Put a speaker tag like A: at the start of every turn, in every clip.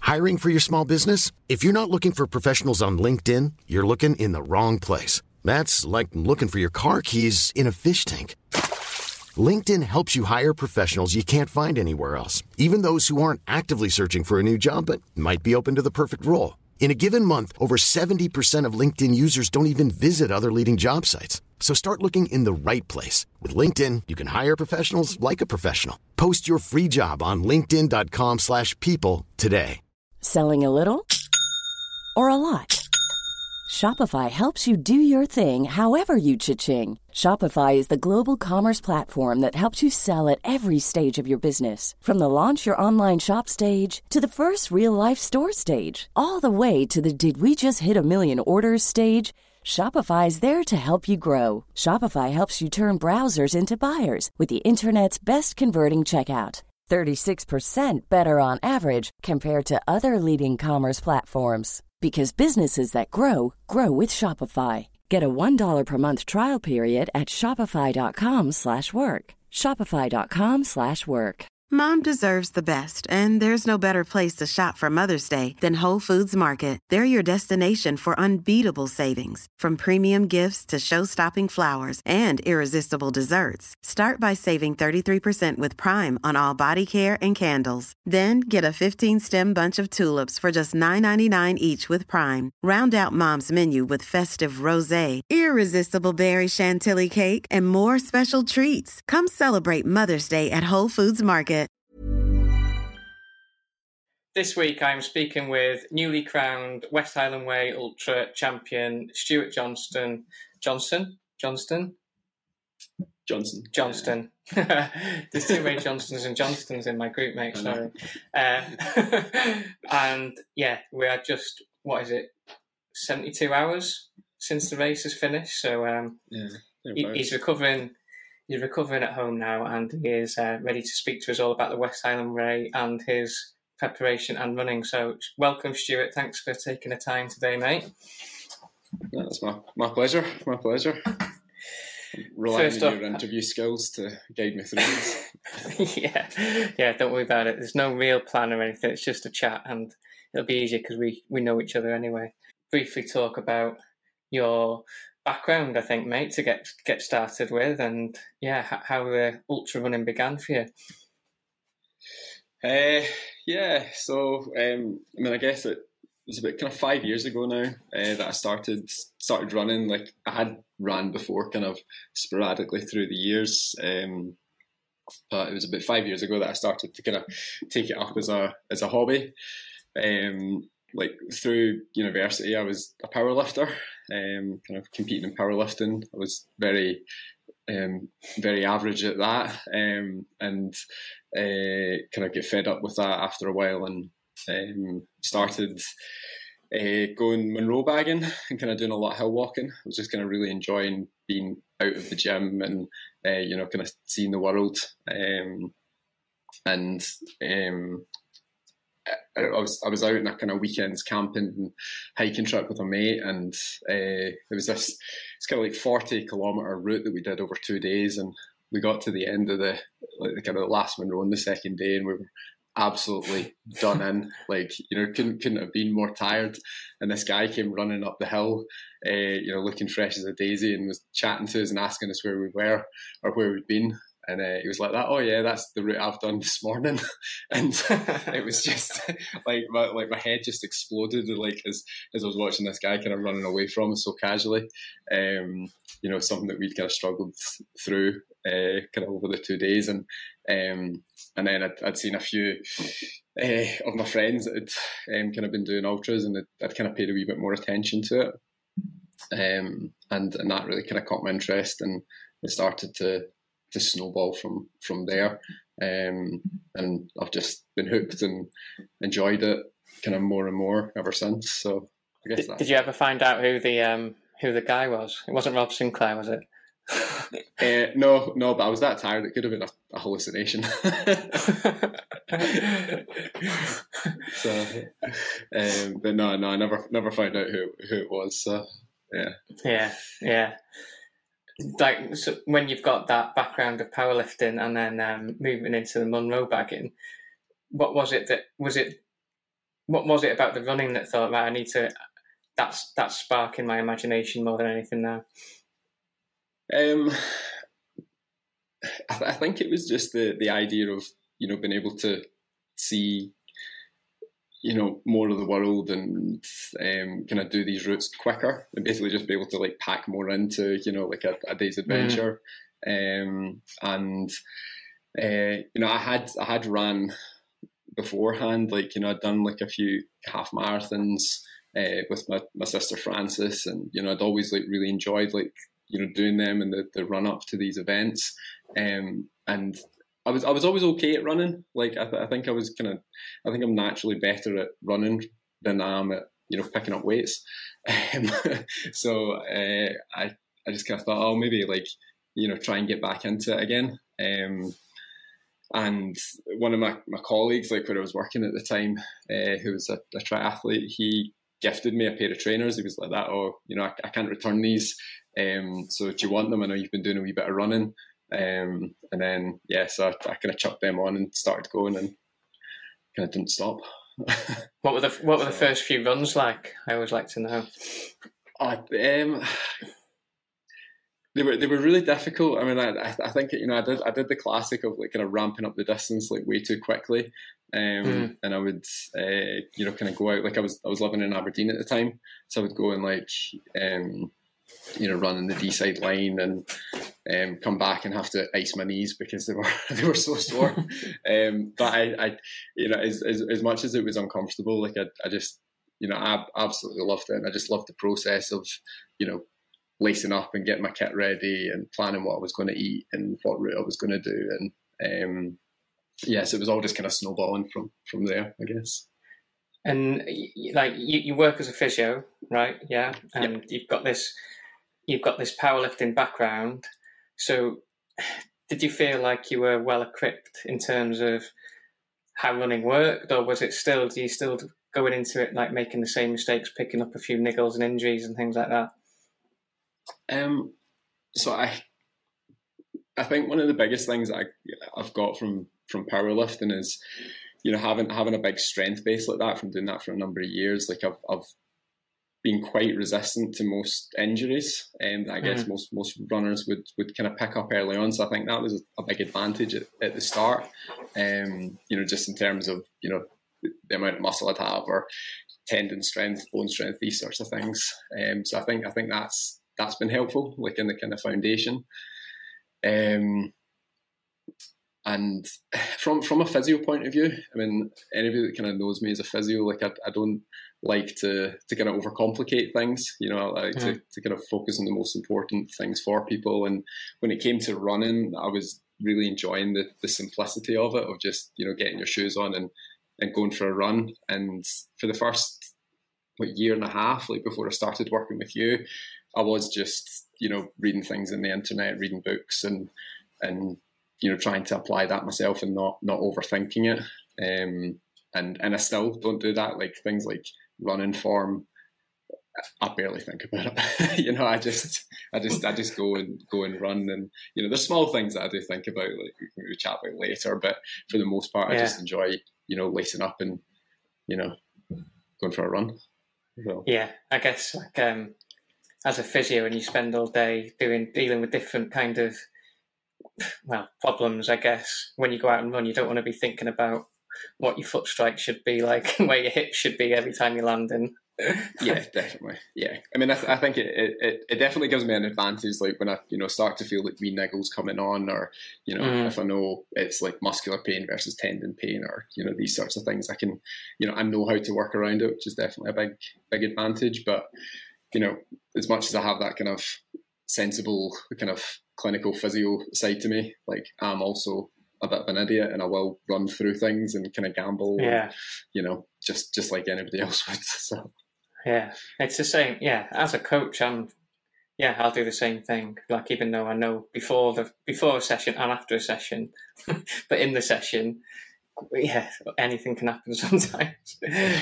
A: Hiring for your small business? If you're not looking for professionals on LinkedIn, you're looking in the wrong place. That's like looking for your car keys in a fish tank. LinkedIn helps you hire professionals you can't find anywhere else, even those who aren't actively searching for a new job but might be open to the perfect role. In a given month, over 70% of LinkedIn users don't even visit other leading job sites. So start looking in the right place. With LinkedIn, you can hire professionals like a professional. Post your free job on linkedin.com/people today.
B: Selling a little or a lot? Shopify helps you do your thing however you cha-ching. Shopify is the global commerce platform that helps you sell at every stage of your business. From the launch your online shop stage to the first real-life store stage, all the way to the did we just hit a million orders stage. Shopify is there to help you grow. Shopify helps you turn browsers into buyers with the internet's best converting checkout. 36% better on average compared to other leading commerce platforms. Because businesses that grow, grow with Shopify. Get a $1 per month trial period at shopify.com/work. Shopify.com/work.
C: Mom deserves the best, and there's no better place to shop for Mother's Day than Whole Foods Market. They're your destination for unbeatable savings, from premium gifts to show-stopping flowers and irresistible desserts. Start by saving 33% with Prime on all body care and candles. Then get a 15-stem bunch of tulips for just $9.99 each with Prime. Round out Mom's menu with festive rosé, irresistible berry chantilly cake, and more special treats. Come celebrate Mother's Day at Whole Foods Market.
D: This week I'm speaking with newly crowned West Highland Way Ultra champion Stuart Johnston. Johnston. There's too many Johnstons and Johnstons in my group, mate. Sorry. And yeah, we are just 72 hours since the race has finished. So he's recovering. He's recovering at home now, and he is ready to speak to us all about the West Highland Way and his preparation and running. So welcome, Stuart. Thanks for taking the time today, mate.
E: That's my pleasure. My pleasure. Relying on your interview skills to guide me through this.
D: yeah, don't worry about it. There's no real plan or anything. It's just a chat, and it'll be easier because we know each other anyway. Briefly talk about your background, I think, mate, to get started with, and how the ultra running began for you.
E: I guess it was about kind of 5 years ago now that I started running. Like, I had ran before, kind of sporadically through the years, but it was about 5 years ago that I started to kind of take it up as a hobby. Like, through university, I was a powerlifter, kind of competing in powerlifting. I was very average at that, and kind of get fed up with that after a while, and started going Monroe bagging and kind of doing a lot of hill walking. I was just kind of really enjoying being out of the gym and kind of seeing the world, I was out on a kind of weekends camping and hiking trip with a mate, and it was it's kind of like 40-kilometre route that we did over 2 days, and we got to the end of the kind of the last Monroe on the second day, and we were absolutely done in. Like, couldn't have been more tired. And this guy came running up the hill, looking fresh as a daisy, and was chatting to us and asking us where we were or where we'd been. And he was like, "Oh yeah, that's the route I've done this morning." And it was just like my head just exploded, like as I was watching this guy kind of running away from us so casually. Something that we'd kind of struggled through kind of over the 2 days, and then I'd seen a few of my friends that had kind of been doing ultras, and I'd kind of paid a wee bit more attention to it, and that really kind of caught my interest, and it started to snowball from there, and I've just been hooked and enjoyed it kind of more and more ever since. So I guess
D: did you ever find out who the guy was? It wasn't Rob Sinclair, was it?
E: No, but I was that tired it could have been a hallucination. But no, I never found out who it was. So
D: yeah. Like, so when you've got that background of powerlifting and then moving into the Monroe bagging, what was it what was it about the running that thought, right, I need to, that's sparking my imagination more than anything now?
E: I think it was just the idea of, being able to see, more of the world and kind of do these routes quicker and basically just be able to like pack more into, like a day's adventure. And I had ran beforehand, like, I'd done like a few half marathons with my sister Frances, and I'd always like really enjoyed like doing them and the run up to these events, and I was always okay at running. Like I think I'm naturally better at running than I am at picking up weights. So I just kind of thought, oh, maybe like try and get back into it again. And one of my colleagues, like where I was working at the time, who was a triathlete, he gifted me a pair of trainers. He was like that, oh, I can't return these. So do you want them? I know you've been doing a wee bit of running. And then, so I kind of chucked them on and started going and kind of didn't stop.
D: What were the first few runs like? I always like to know. They were really difficult. I mean, I think I did the classic of like kind of ramping up the distance like way too quickly, and I would kind of go out, like I was living in Aberdeen at the time, so I would go and like run in the D-side line and come back and have to ice my knees because they were so sore. But I as much as it was uncomfortable, like I just I absolutely loved it, and I just loved the process of lacing up and getting my kit ready and planning what I was going to eat and what route I was going to do, and so it was all just kind of snowballing from there, I guess. And like you work as a physio, right? Yeah, and you've got this powerlifting background. So, did you feel like you were well equipped in terms of how running worked, or was it still? Do you still going into it like making the same mistakes, picking up a few niggles and injuries and things like that?
E: So I think one of the biggest things that I've got from powerlifting is, having a big strength base like that, from doing that for a number of years. Like I've been quite resistant to most injuries, and I guess most runners would kind of pick up early on. So I think that was a big advantage at the start. Just in terms of the amount of muscle I'd have, or tendon strength, bone strength, these sorts of things. So I think that's been helpful, like in the kind of foundation. And from a physio point of view, I mean, anybody that kind of knows me as a physio, like I don't like to kind of overcomplicate things. I like to kind of focus on the most important things for people. And when it came to running, I was really enjoying the simplicity of it, of just getting your shoes on and going for a run. And for the first year and a half, like before I started working with you, I was just reading things in the internet, reading books, and trying to apply that myself and not overthinking it. And I still don't do that. Like things like running form, I barely think about it. I just go and run, and there's small things that I do think about, like we chat about later. But for the most part, I just enjoy lacing up and going for a run. So. Yeah,
D: I guess like as a physio, and you spend all day dealing with different kind of problems. I guess when you go out and run, you don't want to be thinking about what your foot strike should be like, where your hips should be every time you land in.
E: Yeah, definitely. Yeah, I mean, I think it definitely gives me an advantage, like when I start to feel like wee niggles coming on, or if I know it's like muscular pain versus tendon pain, or these sorts of things, I can I know how to work around it, which is definitely a big advantage. But as much as I have that kind of sensible kind of clinical physio side to me, like I'm also a bit of an idiot, and I will run through things and kind of gamble.
D: Yeah.
E: And, just like anybody else would. So.
D: Yeah, it's the same. Yeah, as a coach, I'll do the same thing. Like even though I know before a session and after a session, but in the session, anything can happen sometimes.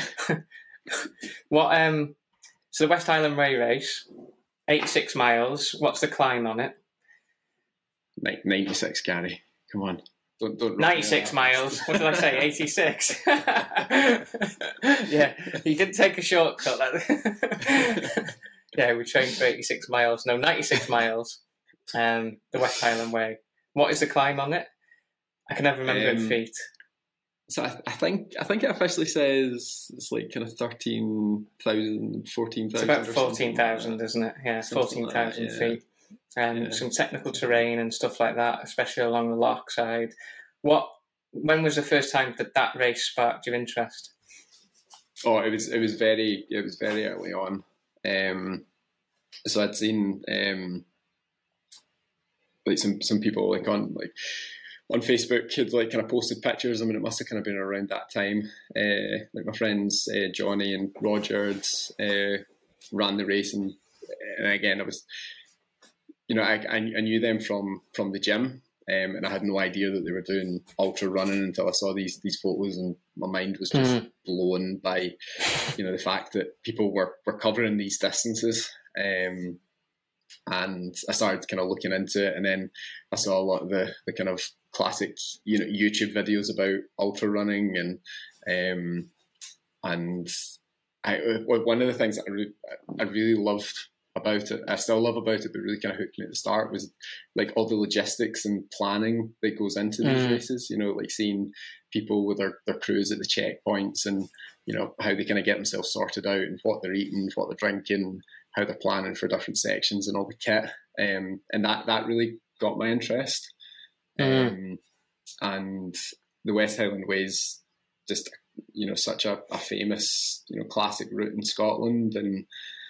D: So the West Highland Way race, 86 miles. What's the climb on it?
E: 96, Gary. Come on. don't
D: 96 miles. What did I say? 86. Yeah, he didn't take a shortcut. Yeah, we trained for 86 miles. No, 96 miles. The West Highland Way. What is the climb on it? I can never remember in feet.
E: So I think it officially says it's like kind of 13,000, 14,000.
D: It's about 14,000, isn't it? Yeah, 14,000 feet. Some technical terrain and stuff like that, especially along the loch side. When was the first time that race sparked your interest?
E: Oh, it was very early on. So I'd seen like some people on Facebook had like kind of posted pictures. I mean, it must have kind of been around that time. Like my friends Johnny and Roger ran the race, and again, I was, I knew them from the gym, and I had no idea that they were doing ultra running until I saw these photos, and my mind was just blown by, the fact that people were covering these distances. And I started kind of looking into it, and then I saw a lot of the kind of classic, YouTube videos about ultra running, and one of the things that I really loved about it, I still love about it, but really kind of hooked me at the start, was like all the logistics and planning that goes into these races. Like seeing people with their crews at the checkpoints, and how they kind of get themselves sorted out, and what they're eating, what they're drinking, how they're planning for different sections and all the kit, and that really got my interest. And the West Highland Way is just such a famous classic route in Scotland, and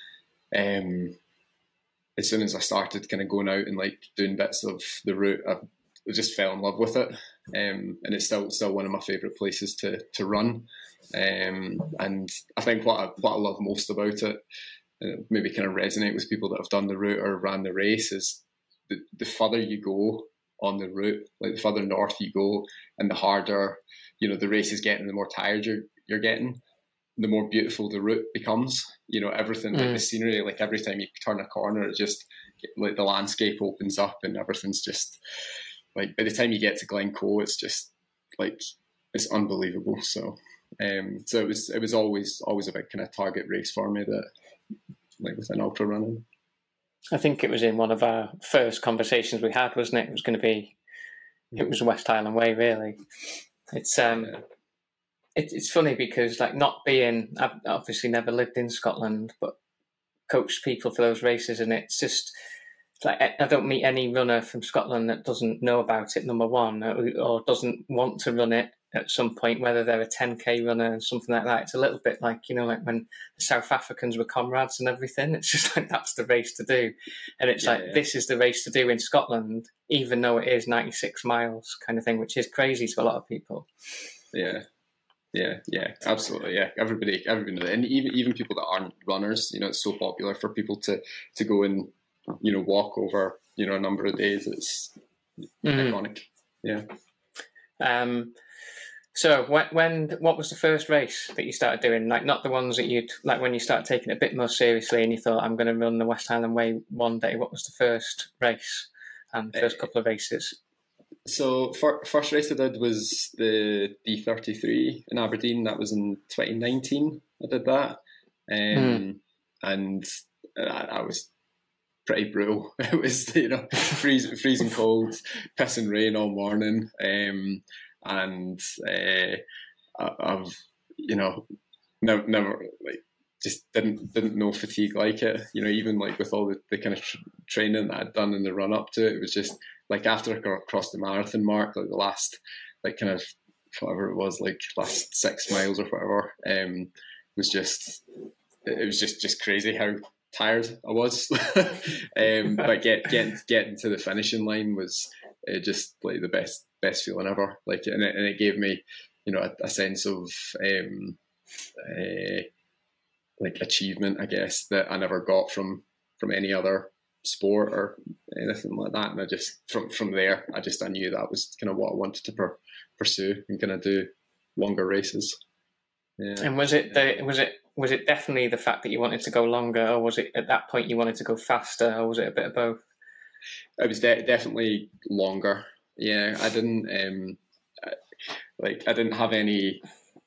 E: as soon as I started kind of going out and like doing bits of the route, I just fell in love with it, and it's still one of my favourite places to run. And I think what I love most about it, maybe kind of resonate with people that have done the route or ran the race, is the further you go on the route, like the further north you go, and the harder the race is getting, the more tired you're getting, the more beautiful the route becomes. Everything, like the scenery, like every time you turn a corner, it just like the landscape opens up, and everything's just like, by the time you get to Glencoe, it's just like, it's unbelievable. So it was always a big kind of target race for me, that like within ultra running.
D: I think it was in one of our first conversations we had, wasn't it? It was West Highland Way, really. It's it's funny because, like, I've obviously never lived in Scotland, but coached people for those races, and it's just like, I don't meet any runner from Scotland that doesn't know about it, number one, or doesn't want to run it at some point, whether they're a 10k runner and something like that. It's a little bit like, like when the South Africans were comrades and everything. It's just like, that's the race to do. And it's this is the race to do in Scotland, even though it is 96 miles kind of thing, which is crazy to a lot of people.
E: Yeah, absolutely. Yeah, everybody, and even people that aren't runners, it's so popular for people to go and walk over a number of days. It's iconic. Yeah.
D: So what was the first race that you started doing? Like, not the ones that you'd like when you started taking it a bit more seriously and you thought, I'm going to run the West Highland Way one day. What was the first race and first couple of races?
E: So first race I did was the D33 in Aberdeen. That was in 2019. I did that, and I was pretty brutal. It was freezing cold, pissing rain all morning, and I've never like just didn't know fatigue like it. Even like with all the kind of training that I'd done in the run up to it, it was just like after I crossed the marathon mark, like the last like kind of whatever it was, like last 6 miles or whatever, it was just crazy how tired I was. But getting to the finishing line was just like the best feeling ever. Like, and it gave me, a sense of like achievement, I guess, that I never got from any other sport or anything like that. And I just from there, I knew that was kind of what I wanted to pursue and kind of do longer races. Yeah. And
D: was it definitely the fact that you wanted to go longer, or was it at that point you wanted to go faster, or was it a bit of both?
E: It was definitely longer. Yeah, I didn't I didn't have any.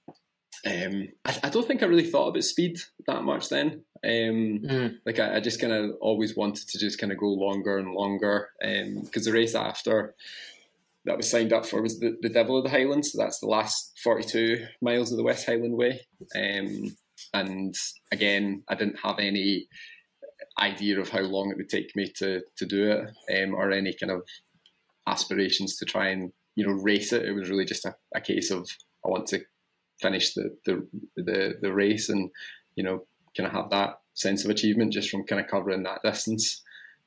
E: I don't think I really thought about speed that much then. I just kind of always wanted to just kind of go longer and longer. Because the race after that was signed up for was the Devil of the Highlands. So that's the last 42 miles of the West Highland Way. And again, I didn't have any idea of how long it would take me to do it, or any kind of aspirations to try and race it. It was really just a case of I want to finish the race and kind of have that sense of achievement just from kind of covering that distance.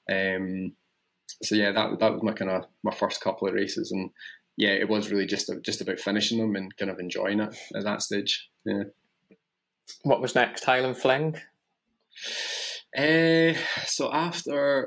E: So yeah, that was my first couple of races, and yeah, it was really just about finishing them and kind of enjoying it at that stage. Yeah.
D: What was next? Highland Fling?
E: So after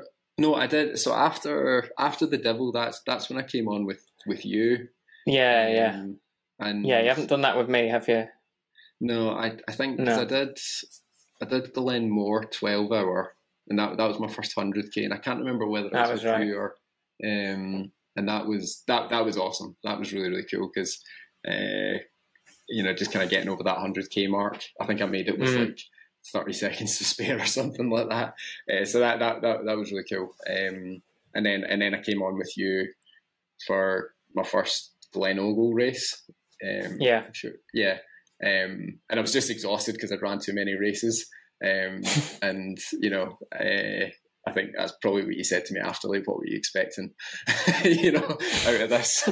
E: the Devil, that's when I came on with you.
D: Yeah.
E: And
D: yeah, you haven't done that with me, have you?
E: No, I think because I did the Lenmore 12-hour, and that was my first 100k, and I can't remember whether it was with you or and that was awesome. That was really, really cool because just kind of getting over that 100k mark. I think I made it with like 30 seconds to spare or something like that. So that was really cool. And then I came on with you for my first Glen Ogle race. Sure. Yeah. And I was just exhausted because I'd ran too many races. And I think that's probably what you said to me after, like, what were you expecting, out of this?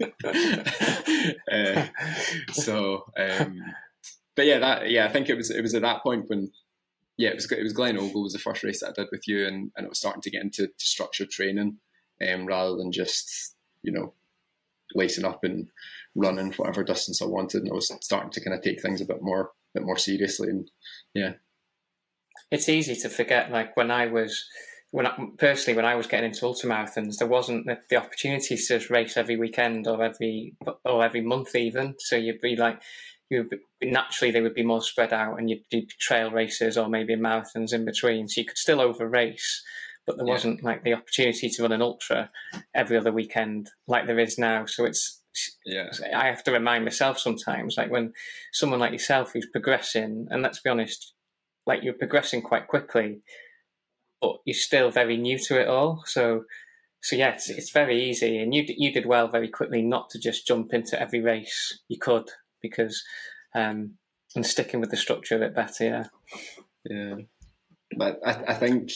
E: But yeah, I think it was at that point when, it was Glen Ogle was the first race that I did with you, and it was starting to get into structured training, rather than just lacing up and running whatever distance I wanted, and I was starting to kind of take things a bit more seriously, and yeah.
D: It's easy to forget, like when I was getting into ultramarathons, there wasn't the opportunities to race every weekend or every month even. So naturally they would be more spread out, and you'd do trail races or maybe marathons in between. So you could still over race, but there wasn't like the opportunity to run an ultra every other weekend like there is now. So I have to remind myself sometimes, like when someone like yourself who's progressing, and let's be honest, like you're progressing quite quickly, but you're still very new to it all. So yeah, it's very easy, and you did well very quickly not to just jump into every race you could, because and sticking with the structure a bit better.
E: Yeah. But I think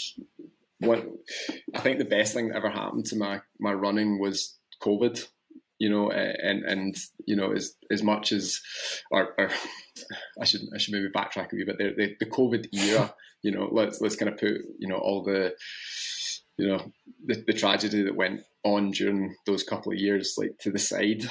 E: the best thing that ever happened to my running was COVID. As much as, or I should maybe backtrack a wee bit there. The COVID era, let's kind of put, all the, the tragedy that went on during those couple of years, like, to the side.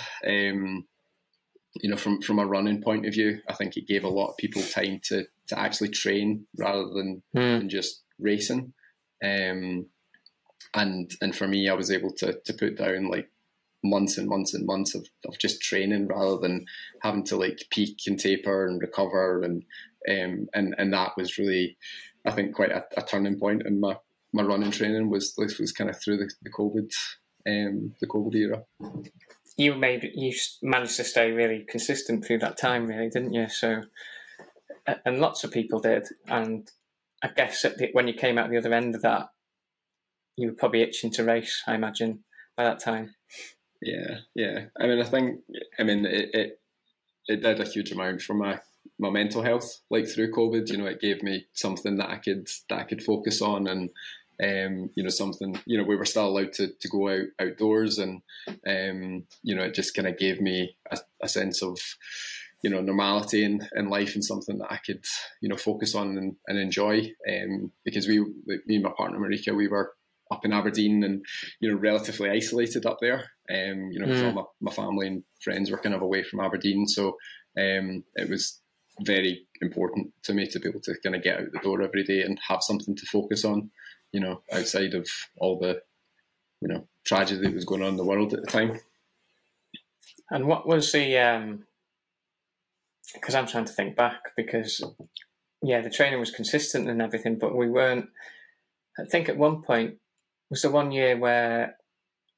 E: From a running point of view, I think it gave a lot of people time to actually train rather than just racing. And for me, I was able to put down like months and months and months of just training rather than having to like peak and taper and recover, and that was really, I think, quite a turning point in my running training was kind of through the COVID era.
D: You managed to stay really consistent through that time, really, didn't you? So, and lots of people did, and I guess when you came out the other end of that, you were probably itching to race, I imagine, by that time.
E: Yeah. I think it did a huge amount for my mental health. Like through COVID, it gave me something that I could focus on, and something. We were still allowed to go outdoors, and it just kind of gave me a sense of normality in life, and something that I could focus on and enjoy. Because me and my partner Marika, we were up in Aberdeen and relatively isolated up there. Because all my family and friends were kind of away from Aberdeen, so it was very important to me to be able to kind of get out the door every day and have something to focus on, outside of all the tragedy that was going on in the world at the time.
D: And what was the because I'm trying to think back, because the training was consistent and everything, but we weren't. I think at one point was the one year where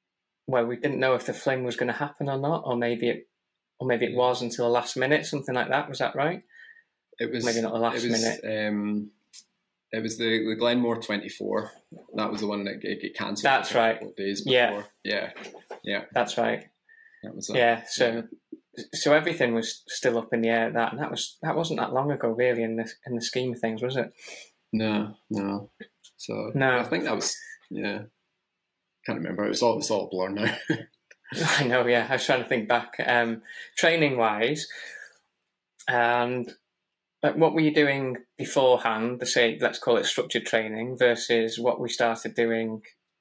D: where we didn't know if the fling was going to happen or not, or maybe it was until the last minute, something like that. Was that right?
E: It was
D: maybe not the last minute.
E: It was the Glenmore 24. That was the one that get cancelled.
D: That's right.
E: Days before. Yeah.
D: That's right.
E: That was
D: So everything was still up in the air. That wasn't that long ago, really, in the scheme of things, was it?
E: No. So
D: no,
E: I think that was can't remember. It's all a blur now.
D: I know. Yeah, I was trying to think back. Training wise, and what were you doing beforehand? Let's call it structured training versus what we started doing,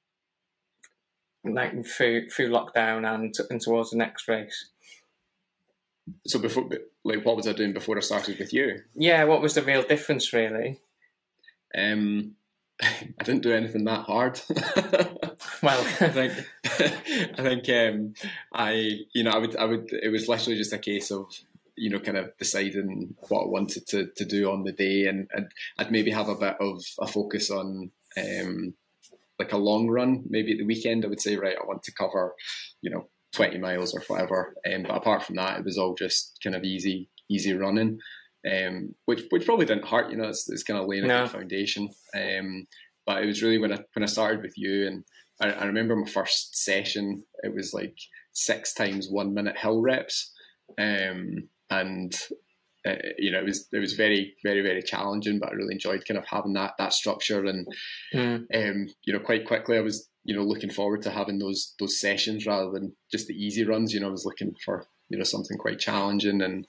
D: like through lockdown and towards the next race.
E: So before, like, what was I doing before I started with you?
D: Yeah, what was the real difference, really?
E: I didn't do anything that hard.
D: Well,
E: I think I would. It was literally just a case of kind of deciding what I wanted to do on the day, and I'd maybe have a bit of a focus on like a long run. Maybe at the weekend, I would say, right, I want to cover 20 miles or whatever. But apart from that, it was all just kind of easy running, which probably didn't hurt. It's kind of laying a good foundation. But it was really when I started with you, and I remember my first session. It was like 6 times 1 minute hill reps, and it was very, very, very challenging. But I really enjoyed kind of having that structure, and quite quickly I was looking forward to having those sessions rather than just the easy runs. I was looking for something quite challenging, and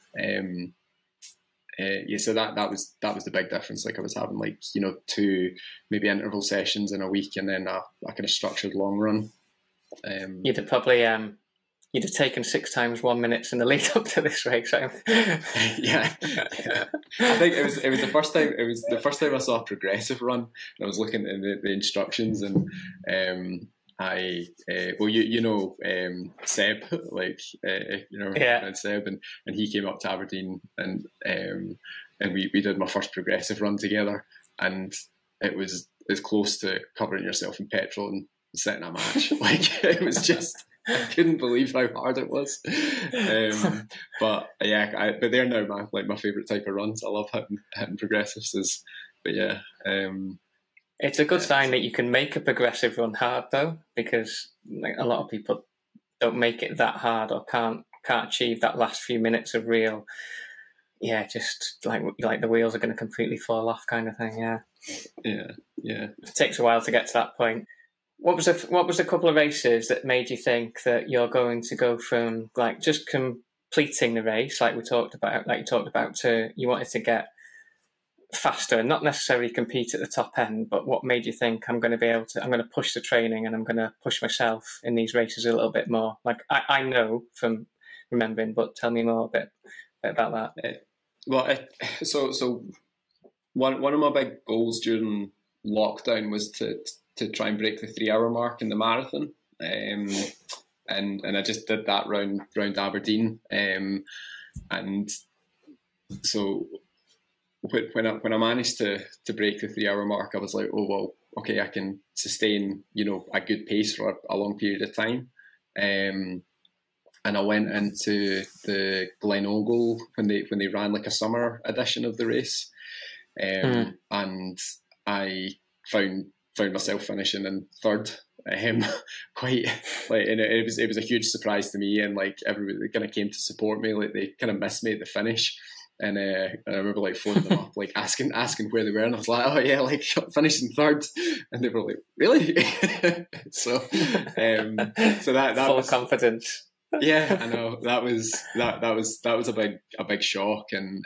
E: so that was the big difference. Like I was having 2 maybe interval sessions in a week, and then a kind of structured long run.
D: You'd have probably you'd have taken 6 times 1 minute in the lead up to this race.
E: Yeah. I think it was the first time. It was the first time I saw a progressive run. And I was looking at the instructions, and Seb, friend Seb, and he came up to Aberdeen, and we did my first progressive run together, and it was as close to covering yourself in petrol and setting a match. It was just. I couldn't believe how hard it was, but they're now my favourite type of runs. I love hitting progressives.
D: It's a good sign that you can make a progressive run hard, though, because a lot of people don't make it that hard or can't achieve that last few minutes of real. Yeah, just like the wheels are going to completely fall off, kind of thing. Yeah. It takes a while to get to that point. What was a couple of races that made you think that you're going to go from just completing the race, like you talked about, to you wanted to get faster and not necessarily compete at the top end, but what made you think I'm going to push the training and I'm going to push myself in these races a little bit more? I know from remembering, but tell me more a bit about that.
E: So one of my big goals during lockdown was to try and break the 3-hour mark in the marathon, and I just did that round Aberdeen, and so when I managed to break the 3-hour mark, I was like, oh well, okay, I can sustain a good pace for a long period of time, and I went into the Glen Ogle when they ran like a summer edition of the race, and I found myself finishing in third, quite and it was a huge surprise to me, and everybody kind of came to support me, they kind of missed me at the finish, and I remember phoning them up, asking where they were, and I was like, oh yeah, finishing third, and they were like, really? so that
D: full
E: was
D: of confidence.
E: Yeah, I know that was a big shock, and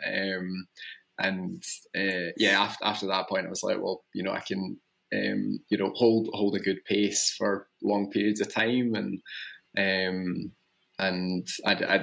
E: after that point I was like, well, I can hold a good pace for long periods of time, and I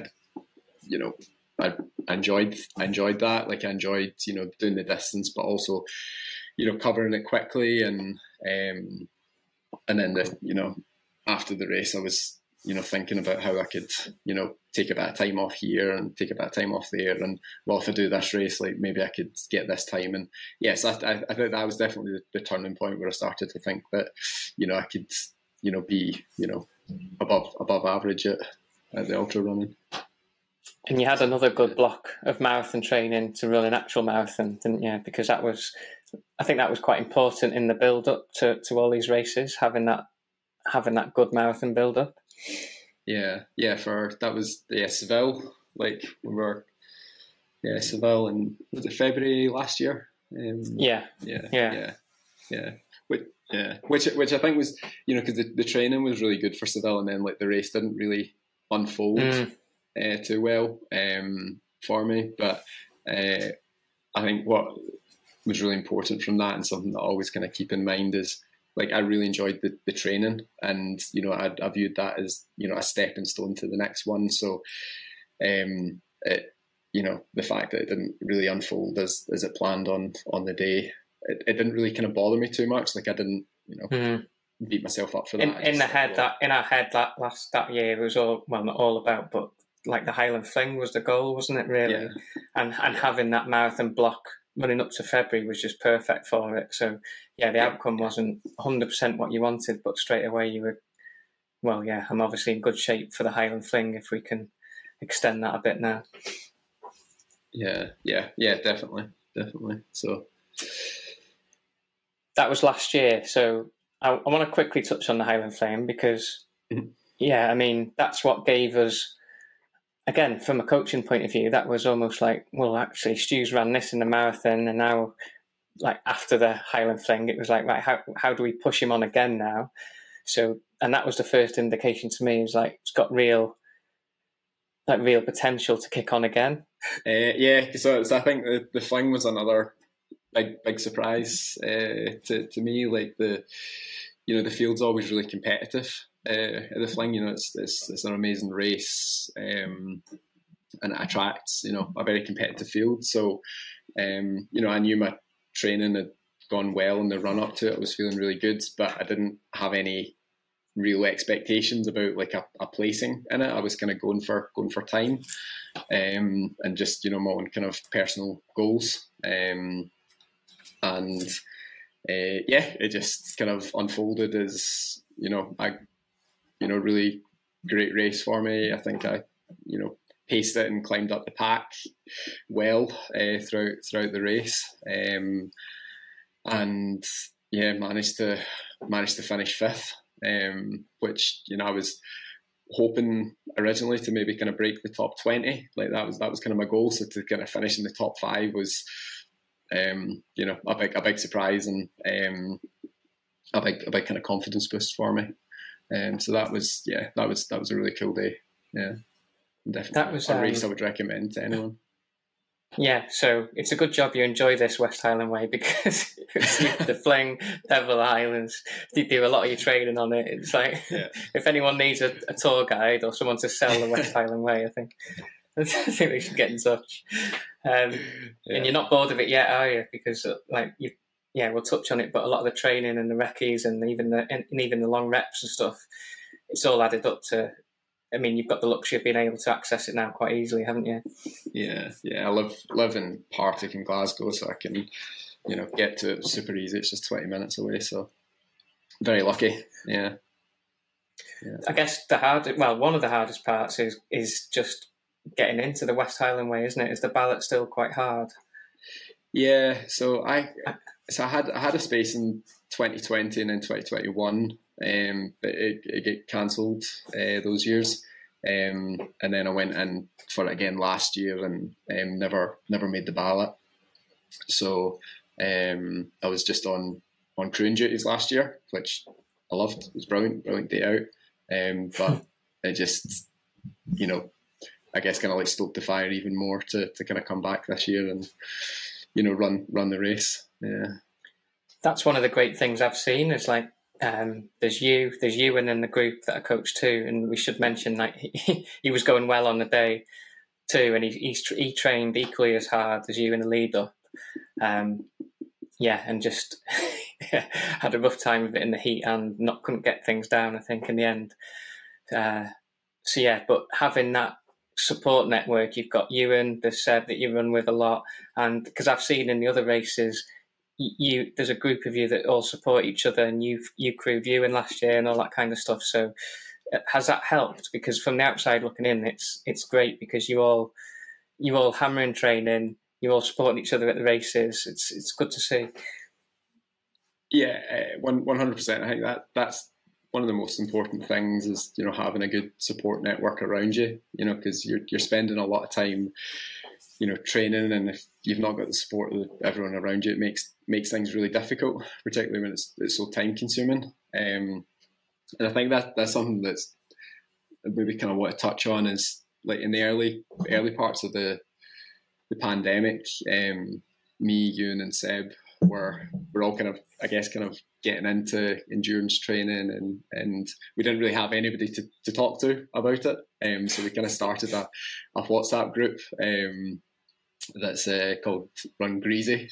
E: enjoyed that. I enjoyed doing the distance, but also covering it quickly, and then after the race I was thinking about how I could take a bit of time off here and take a bit of time off there, and well, if I do this race, maybe I could get this time. And yes, I think that was definitely the turning point where I started to think that I could be above average at the ultra running.
D: And you had another good block of marathon training to run an actual marathon, didn't you? Because I think that was quite important in the build up to all these races, having that good marathon build up.
E: Yeah. That was Seville. Like Seville, and was it February last year?
D: Yeah.
E: Which I think was, because the training was really good for Seville, and then like the race didn't really unfold too well for me. But I think what was really important from that, and something that I always kind of keep in mind, is like I really enjoyed the training, and I viewed that as a stepping stone to the next one. So the fact that it didn't really unfold as it planned on the day, it didn't really kind of bother me too much. Like I didn't beat myself up for that.
D: In our head that year it was all, well, not all about, but like the Highland Fling was the goal, wasn't it, really?
E: Yeah.
D: And having that marathon block running up to February was just perfect for it. So the outcome wasn't 100% what you wanted, but straight away you were, I'm obviously in good shape for the Highland Fling if we can extend that a bit now.
E: Yeah, definitely. So
D: that was last year. So I want to quickly touch on the Highland Flame because, I mean, that's what gave us, again, from a coaching point of view, that was almost like, well, actually, Stu's ran this in the marathon, and now, like, after the Highland Fling, it was like, right, how do we push him on again now? So, and that was the first indication to me, is like, it's got real potential to kick on again.
E: So I think the Fling was another big surprise to me. Like the field's always really competitive at the Fling. It's an amazing race, and it attracts a very competitive field. So I knew my training had gone well in the run up to it. I was feeling really good, but I didn't have any real expectations about like a placing in it. I was kind of going for time, and just my own kind of personal goals, and it just kind of unfolded as a really great race for me. I think I paced it and climbed up the pack well throughout the race, and managed to finish fifth. Which I was hoping originally to maybe kind of break the top 20. Like that was kind of my goal. So to kind of finish in the top 5 was a big surprise, and a big kind of confidence boost for me. So that was a really cool day. Yeah, definitely. That was a race I would recommend to anyone.
D: Yeah, so it's a good job you enjoy this West Highland Way, because the Fling, Peveril Highlands, you do a lot of your training on it. It's like, if anyone needs a tour guide or someone to sell the West Highland Way, I think they should get in touch. And you're not bored of it yet, are you? Because we'll touch on it, but a lot of the training and the recce's and even the long reps and stuff, it's all added up to. I mean, you've got the luxury of being able to access it now quite easily, haven't you?
E: Yeah. I live in Partick in Glasgow, so I can, get to it super easy. It's just 20 minutes away, so very lucky. Yeah.
D: I guess one of the hardest parts is just getting into the West Highland Way, isn't it? Is the ballot still quite hard?
E: Yeah. So I had a space in 2020 and then 2021. But it got cancelled those years, and then I went in for it again last year and never made the ballot. So I was just on crewing duties last year, which I loved. It was brilliant day out. But it just I guess kind of like stoked the fire even more to kind of come back this year and run the race. Yeah,
D: that's one of the great things I've seen. Is like. There's you and then the group that I coach too, and we should mention that he was going well on the day too, and he trained equally as hard as you in the lead up, and just had a rough time of it in the heat and couldn't get things down, I think, in the end. But having that support network, you've got Ewan, the Seb that you run with a lot, and because I've seen in the other races. There's a group of you that all support each other, and you crewed Ewan last year and all that kind of stuff. So has that helped? Because from the outside looking in, it's great because you all hammering training, you're all supporting each other at the races. It's good to see.
E: Yeah, 100%. I think that's one of the most important things is, you know, having a good support network around you, you know, because you're spending a lot of time, you know, training, and if you've not got the support of everyone around you, it makes things really difficult, particularly when it's so time consuming. And I think that's something that's maybe kind of want to touch on is like in the early parts of the pandemic, me, Ewan and Seb we're all kind of getting into endurance training, and we didn't really have anybody to talk to about it. So we kind of started a WhatsApp group that's called Run Greasy,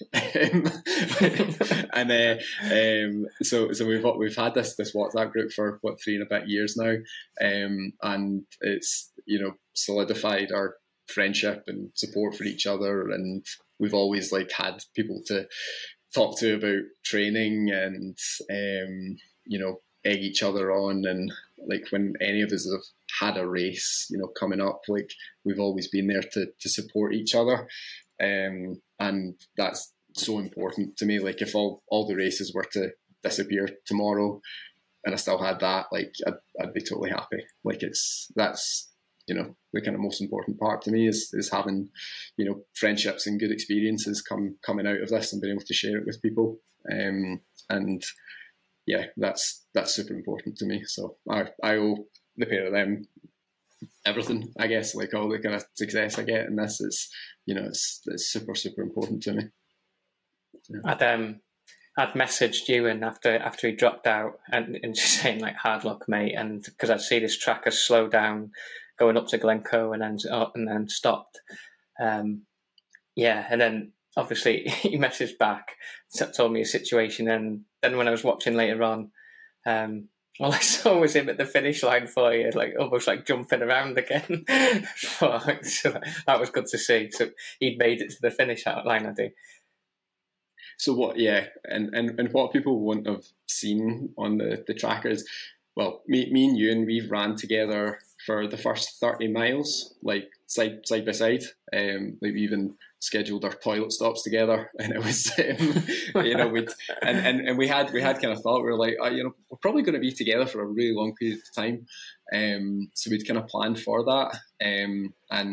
E: and so we've had this WhatsApp group for 3 and a bit years now, and it's, you know, solidified our friendship and support for each other, and we've always like had people to talk to about training and you know, egg each other on, and like when any of us have had a race, you know, coming up, like we've always been there to support each other, and that's so important to me. Like if all the races were to disappear tomorrow and I still had that, like I'd be totally happy. Like that's you know, the kind of most important part to me is having, you know, friendships and good experiences coming out of this and being able to share it with people. And yeah, that's super important to me. So I owe the pair of them everything, I guess. Like all the kind of success I get in this is, you know, it's super, super important to me.
D: Yeah. I'd messaged Ewan after he dropped out and just saying like, hard luck, mate. And because I'd see this tracker slow down going up to Glencoe and then stopped. And then obviously he messaged back, told me a situation, and then when I was watching later on, all I saw was him at the finish line for you, like almost like jumping around again. So that was good to see. So he'd made it to the finish line, I do.
E: So what? Yeah, and what people wouldn't have seen on the trackers. Well, me and Ewan, we've ran together for the first 30 miles, like side by side. Like we even scheduled our toilet stops together, and it was, you know, and we had kind of thought, we were like, you know, we're probably going to be together for a really long period of time. So we'd kind of planned for that, and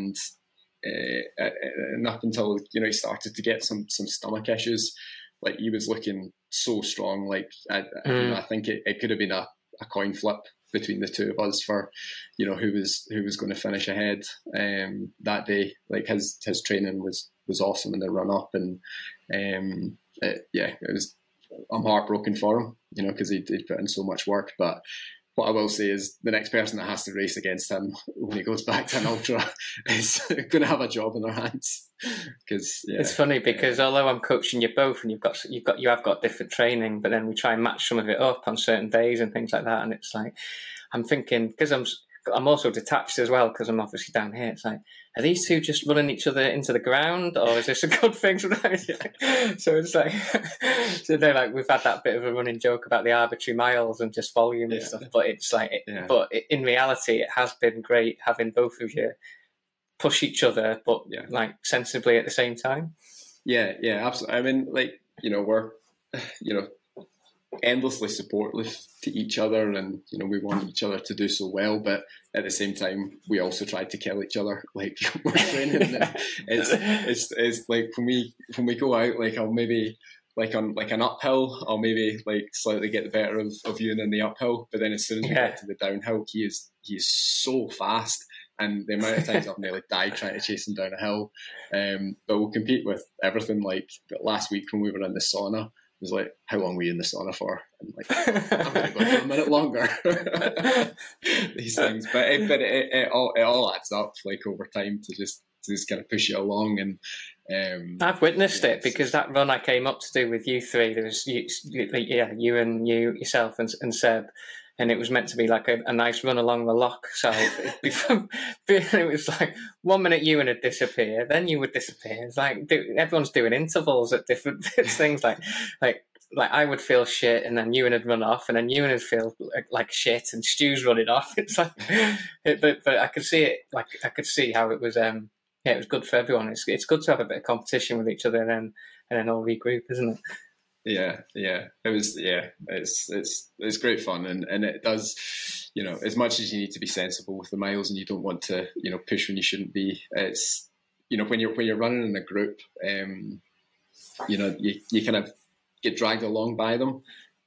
E: up until, you know, he started to get some stomach issues, like he was looking so strong. Like you know, I think it could have been a coin flip between the two of us for, you know, who was going to finish ahead that day. Like his training was awesome in the run up, and it was. I'm heartbroken for him, you know, because he'd put in so much work. But what I will say is the next person that has to race against him when he goes back to an ultra is going to have a job in their hands. Because
D: it's funny because although I'm coaching you both, and you have got different training, but then we try and match some of it up on certain days and things like that. And it's like I'm thinking, because I'm also detached as well because I'm obviously down here. It's like, are these two just running each other into the ground, or is this a good thing? So it's like, so they're like, we've had that bit of a running joke about the arbitrary miles and just volume and stuff. But it's like, but in reality, it has been great having both of you push each other, but like sensibly at the same time. Yeah,
E: absolutely. I mean, like, you know, we're, you know, endlessly supportive to each other, and you know, we want each other to do so well, but at the same time we also try to kill each other. Like we're training, and it's like when we go out, like I'll maybe like on like an uphill, I'll maybe like slightly get the better of Ewan in the uphill, but then as soon as we get to the downhill, he is so fast. And the amount of times I've nearly died trying to chase him down a hill. But we'll compete with everything. Like last week when we were in the sauna, it was like, how long were you in the sauna for? And like, I'm going to go for a minute longer. These things. But it all adds up, like over time, to just kind of push you along. And
D: I've witnessed it, because that run I came up to do with you three, there was you and yourself and Seb. And it was meant to be like a nice run along the loch. So it was like 1 minute you would disappear, then you would disappear. It's like everyone's doing intervals at different things. Like like I would feel shit, and then Ewan would run off, and then Ewan would feel like shit, and Stu's running off. It's like, but I could see it. Like I could see how it was. It was good for everyone. It's good to have a bit of competition with each other, and then all regroup, isn't it?
E: Yeah. It was. Yeah, it's great fun, and it does. As much as you need to be sensible with the miles, and you don't want to, push when you shouldn't be. It's when you're running in a group, you kind of get dragged along by them.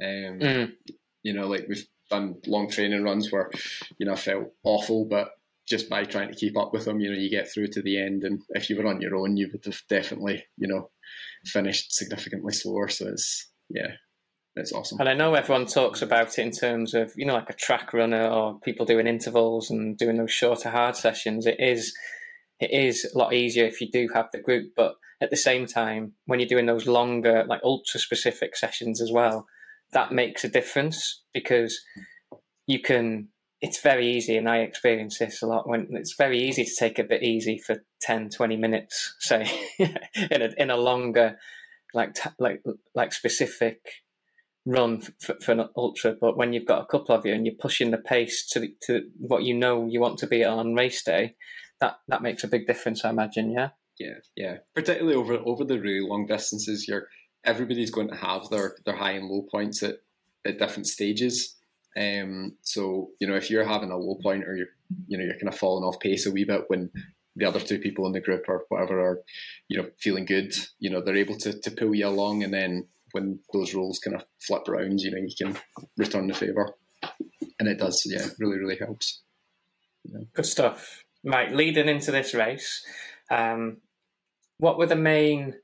E: Like we've done long training runs where, I felt awful, but just by trying to keep up with them, you get through to the end. And if you were on your own, you would have definitely, finished significantly slower. So it's awesome.
D: And I know everyone talks about it in terms of, like a track runner or people doing intervals and doing those shorter hard sessions. It is a lot easier if you do have the group, but at the same time, when you're doing those longer, like ultra specific sessions as well, that makes a difference because it's very easy, and I experience this a lot, when it's very easy to take a bit easy for 10, 20 minutes, say, in a longer, like specific run for an ultra. But when you've got a couple of you and you're pushing the pace to what you want to be on race day, that makes a big difference, I imagine.
E: Yeah. Particularly over the really long distances, everybody's going to have their high and low points at different stages. So if you're having a low point, or you're kind of falling off pace a wee bit when the other two people in the group or whatever are feeling good, they're able to pull you along, and then when those roles kind of flip around, you can return the favour, and it does, really, really helps.
D: Good stuff. Right, leading into this race, what were the main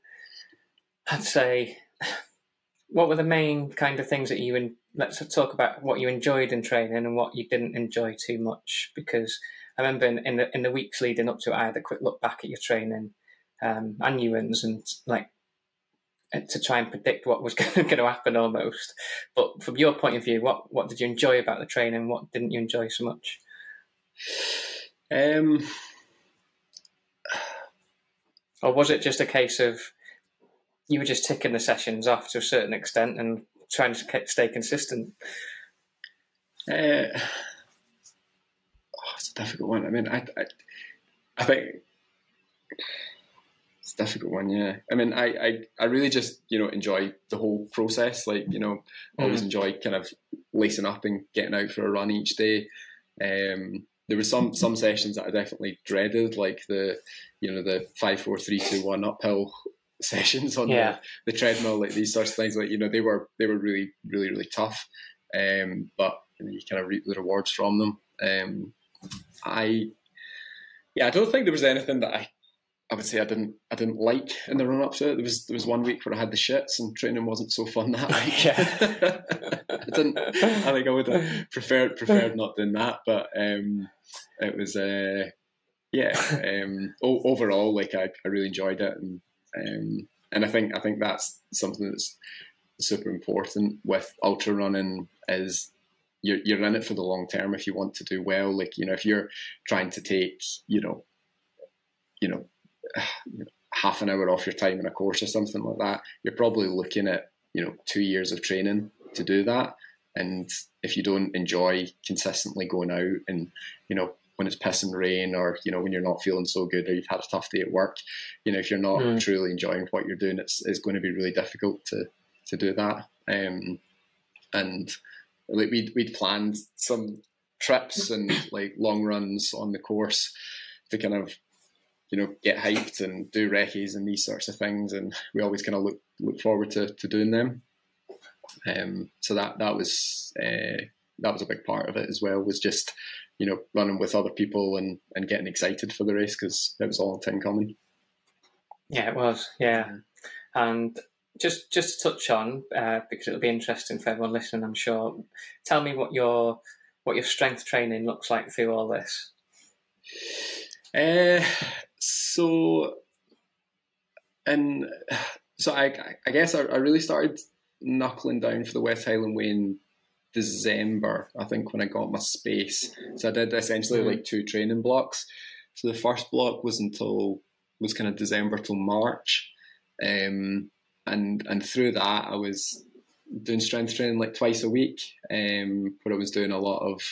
D: kind of things that let's talk about what you enjoyed in training and what you didn't enjoy too much, because I remember in the weeks leading up to it, I had a quick look back at your training and Ewan's, and to try and predict what was going to happen almost. But from your point of view, what did you enjoy about the training? What didn't you enjoy so much? Or was it just a case of you were just ticking the sessions off to a certain extent and trying to stay consistent?
E: It's a difficult one. I mean, I think it's a difficult one. Yeah. I mean, I really just enjoy the whole process. Like always enjoy kind of lacing up and getting out for a run each day. There were some sessions that I definitely dreaded, like the 5, 4, 3, 2, 1 uphill sessions on the treadmill, like these sorts of things. Like they were really, really, really tough, but you kind of reap the rewards from them. I don't think there was anything that I would say I didn't like in the run up to it. There was 1 week where I had the shits and training wasn't so fun that week. I think I would have preferred not doing that, but it was overall, like I really enjoyed it, and I think that's something that's super important with ultra running, is you're in it for the long term if you want to do well. Like if you're trying to take half an hour off your time in a course or something like that, you're probably looking at 2 years of training to do that. And if you don't enjoy consistently going out, and when it's pissing rain, or when you're not feeling so good, or you've had a tough day at work, if you're not truly enjoying what you're doing, it's going to be really difficult to do that. And like we'd planned some trips and like long runs on the course to kind of get hyped and do recce's and these sorts of things, and we always kind of look forward to doing them. So that was a big part of it as well, was just running with other people and getting excited for the race, because it was all in time coming.
D: Yeah, it was. Yeah, and just to touch on, because it'll be interesting for everyone listening, I'm sure. Tell me what your strength training looks like through all this.
E: So I guess I really started knuckling down for the West Highland Way in December, I think, when I got my space. So I did essentially like 2 training blocks. So the first block was kind of December till March, and through that I was doing strength training like twice a week, where I was doing a lot of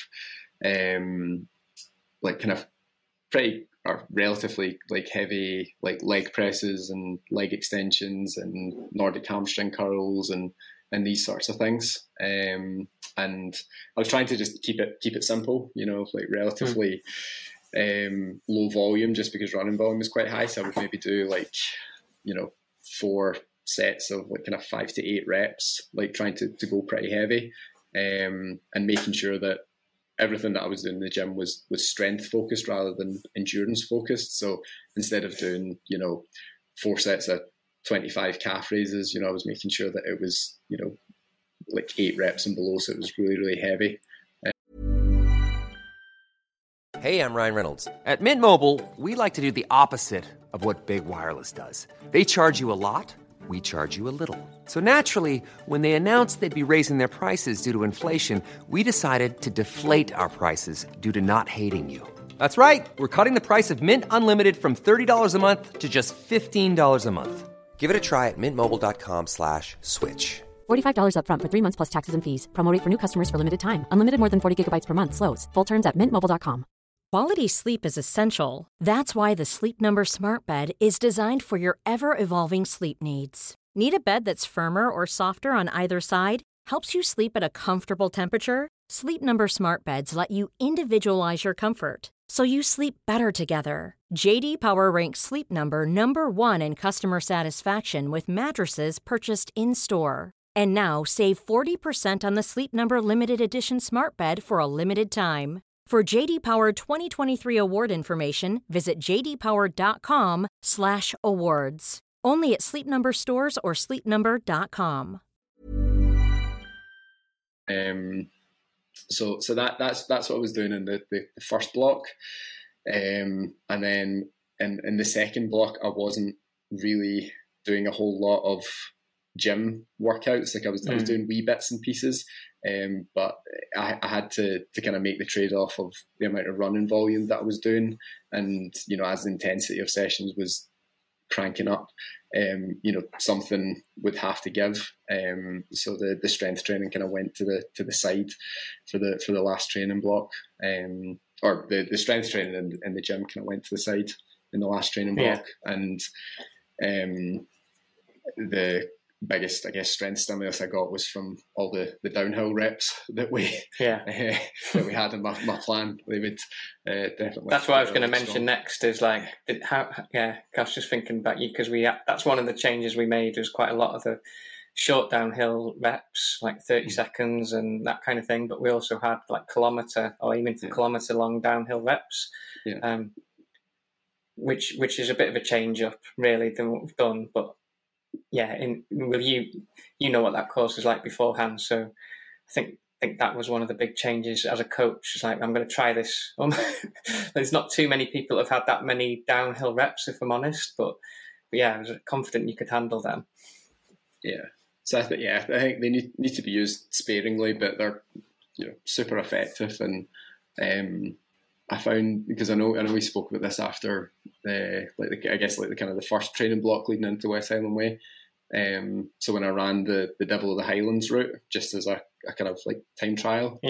E: like kind of pretty or relatively like heavy like leg presses and leg extensions and Nordic hamstring curls and these sorts of things. And I was trying to just keep it simple, you know, like relatively low volume, just because running volume is quite high. So I would maybe do like, you know, 4 sets of like kind of 5 to 8 reps, like trying to go pretty heavy, and making sure that everything that I was doing in the gym was strength focused rather than endurance focused. So instead of doing, you know, 4 sets of 25 calf raises, you know, I was making sure that it was, you know, like 8 reps and below. So it was really, really heavy.
F: Hey, I'm Ryan Reynolds. At Mint Mobile, we like to do the opposite of what Big Wireless does. They charge you a lot. We charge you a little. So naturally, when they announced they'd be raising their prices due to inflation, we decided to deflate our prices due to not hating you. That's right. We're cutting the price of Mint Unlimited from $30 a month to just $15 a month. Give it a try at mintmobile.com/switch.
G: $45 up front for 3 months plus taxes and fees. Promo rate for new customers for limited time. Unlimited more than 40 gigabytes per month. Slows full terms at mintmobile.com.
H: Quality sleep is essential. That's why the Sleep Number Smart Bed is designed for your ever-evolving sleep needs. Need a bed that's firmer or softer on either side? Helps you sleep at a comfortable temperature? Sleep Number Smart Beds let you individualize your comfort, so you sleep better together. J.D. Power ranks Sleep Number number 1 in customer satisfaction with mattresses purchased in-store. And now, save 40% on the Sleep Number Limited Edition Smart Bed for a limited time. For J.D. Power 2023 award information, visit jdpower.com/awards. Only at Sleep Number stores or sleepnumber.com.
E: So that's what I was doing in the first block, and then in the second block I wasn't really doing a whole lot of gym workouts. Like I was doing wee bits and pieces, but I had to kind of make the trade-off of the amount of running volume that I was doing, and you know, as the intensity of sessions was cranking up, you know, something would have to give. So the strength training kind of went to the side for the last training block, or the strength training in the gym kind of went to the side in the last training block, and the biggest, I guess, strength stimulus I got was from all the downhill reps that we that we had in my plan. They would definitely.
D: That's what I was going to mention next. Is like how I was just thinking about you, because that's one of the changes we made. Was quite a lot of the short downhill reps, like 30 seconds and that kind of thing. But we also had like kilometre or even kilometre long downhill reps, which is a bit of a change up really than what we've done, but. Yeah, you know what that course was like beforehand, so I think that was one of the big changes as a coach. It's like, I'm going to try this. There's not too many people that have had that many downhill reps, if I'm honest, but yeah, I was confident you could handle them. Yeah,
E: so I think they need to be used sparingly, but they're, you know, super effective. And I found, because I know we spoke about this after the kind of the first training block leading into West Highland Way. So when I ran the Devil of the Highlands route, just as a kind of like time trial,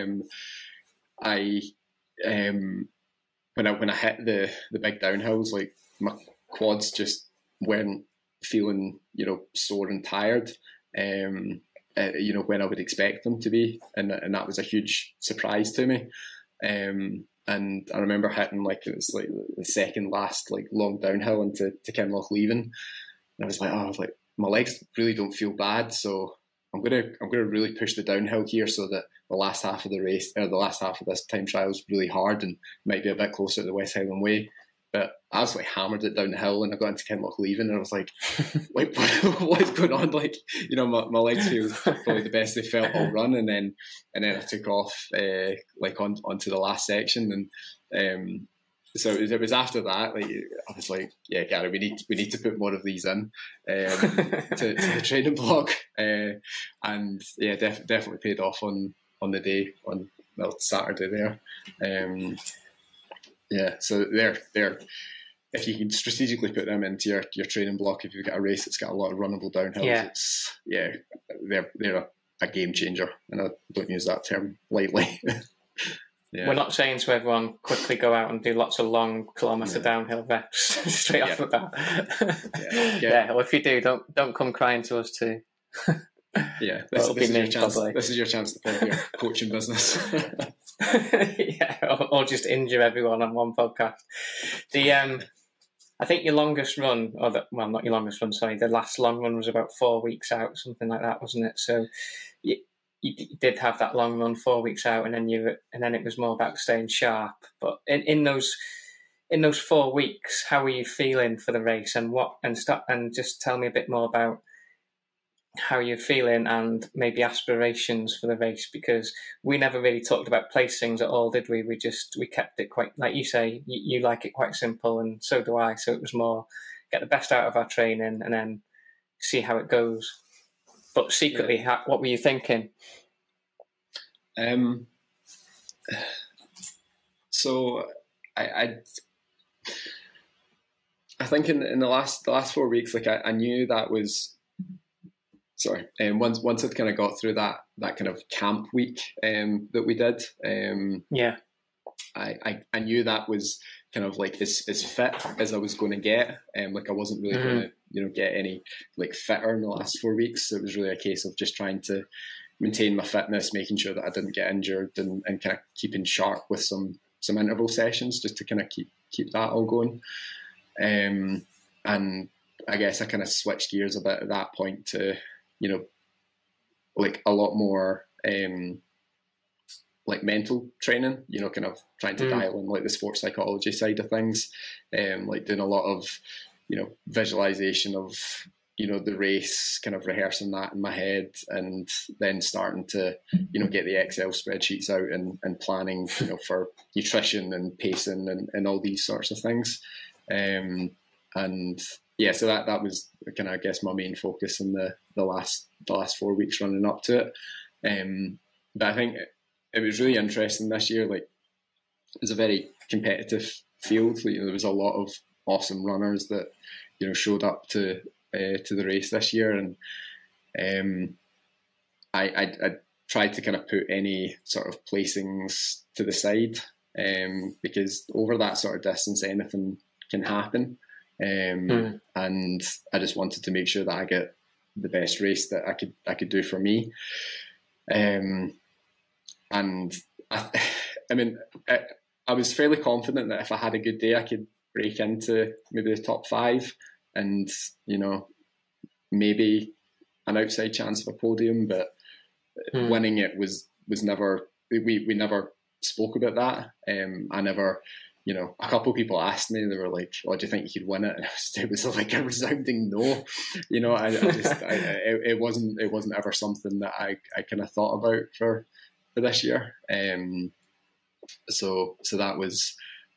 E: I when I hit the big downhills, like my quads just weren't feeling, you know, sore and tired, you know, when I would expect them to be, and that was a huge surprise to me. And I remember hitting like it was like the second last like long downhill into Kinloch Leaving, and I was like, my legs really don't feel bad, so I'm gonna really push the downhill here, so that the last half of the race, or the last half of this time trial, is really hard and might be a bit closer to the West Highland Way. But I was like hammered it down the hill, and I got into Kinloch Leaving, and I was like, wait, what is going on? Like, you know, my legs feel probably the best they felt all run, and then I took off like onto the last section, and so it was after that, like I was like, yeah, Gary, we need to put more of these in to the training block, and yeah, definitely paid off on the day on Saturday there. Yeah, so they're if you can strategically put them into your training block, if you've got a race that's got a lot of runnable downhills, they're a game changer, and I don't use that term lightly.
D: Yeah. We're not saying to everyone quickly go out and do lots of long kilometre downhill reps straight off the bat. Yeah. Well, if you do, don't come crying to us too.
E: Yeah, this is your chance to plug your coaching business.
D: or just injure everyone on one podcast. I think your longest run, not your longest run, sorry, the last long run was about 4 weeks out, something like that, wasn't it? So you did have that long run 4 weeks out, and then it was more about staying sharp. But in those 4 weeks, how were you feeling for the race, and just tell me a bit more about how you're feeling and maybe aspirations for the race, because we never really talked about placings at all, did we? We kept it quite, like you say, you like it quite simple, and so do I. So it was more get the best out of our training and then see how it goes. But secretly, what were you thinking?
E: So I think in the last 4 weeks, like I knew that was. Sorry. Once I'd kind of got through that kind of camp week that we did, I knew that was kind of like as fit as I was going to get. Like I wasn't really going to get any like fitter in the last 4 weeks. So it was really a case of just trying to maintain my fitness, making sure that I didn't get injured, and kind of keeping sharp with some interval sessions just to kind of keep that all going. And I guess I kind of switched gears a bit at that point to, like a lot more like mental training, kind of trying to dial in like the sports psychology side of things, like doing a lot of, visualization of, the race, kind of rehearsing that in my head, and then starting to, get the Excel spreadsheets out and planning, for nutrition and pacing and all these sorts of things. So that was kind of, I guess, my main focus in the last 4 weeks running up to it. But I think it was really interesting this year. Like, it was a very competitive field. Like, there was a lot of awesome runners that showed up to the race this year, and I tried to kind of put any sort of placings to the side, because over that sort of distance, anything can happen. And I just wanted to make sure that I get the best race that I could do for me. And I was fairly confident that if I had a good day, I could break into maybe the top 5, and maybe an outside chance of a podium. But winning it was never. We never spoke about that. I never. A couple of people asked me, they were like, "Oh, do you think you could win it?" And it was like a resounding no. It wasn't ever something that I kind of thought about for this year. So that was,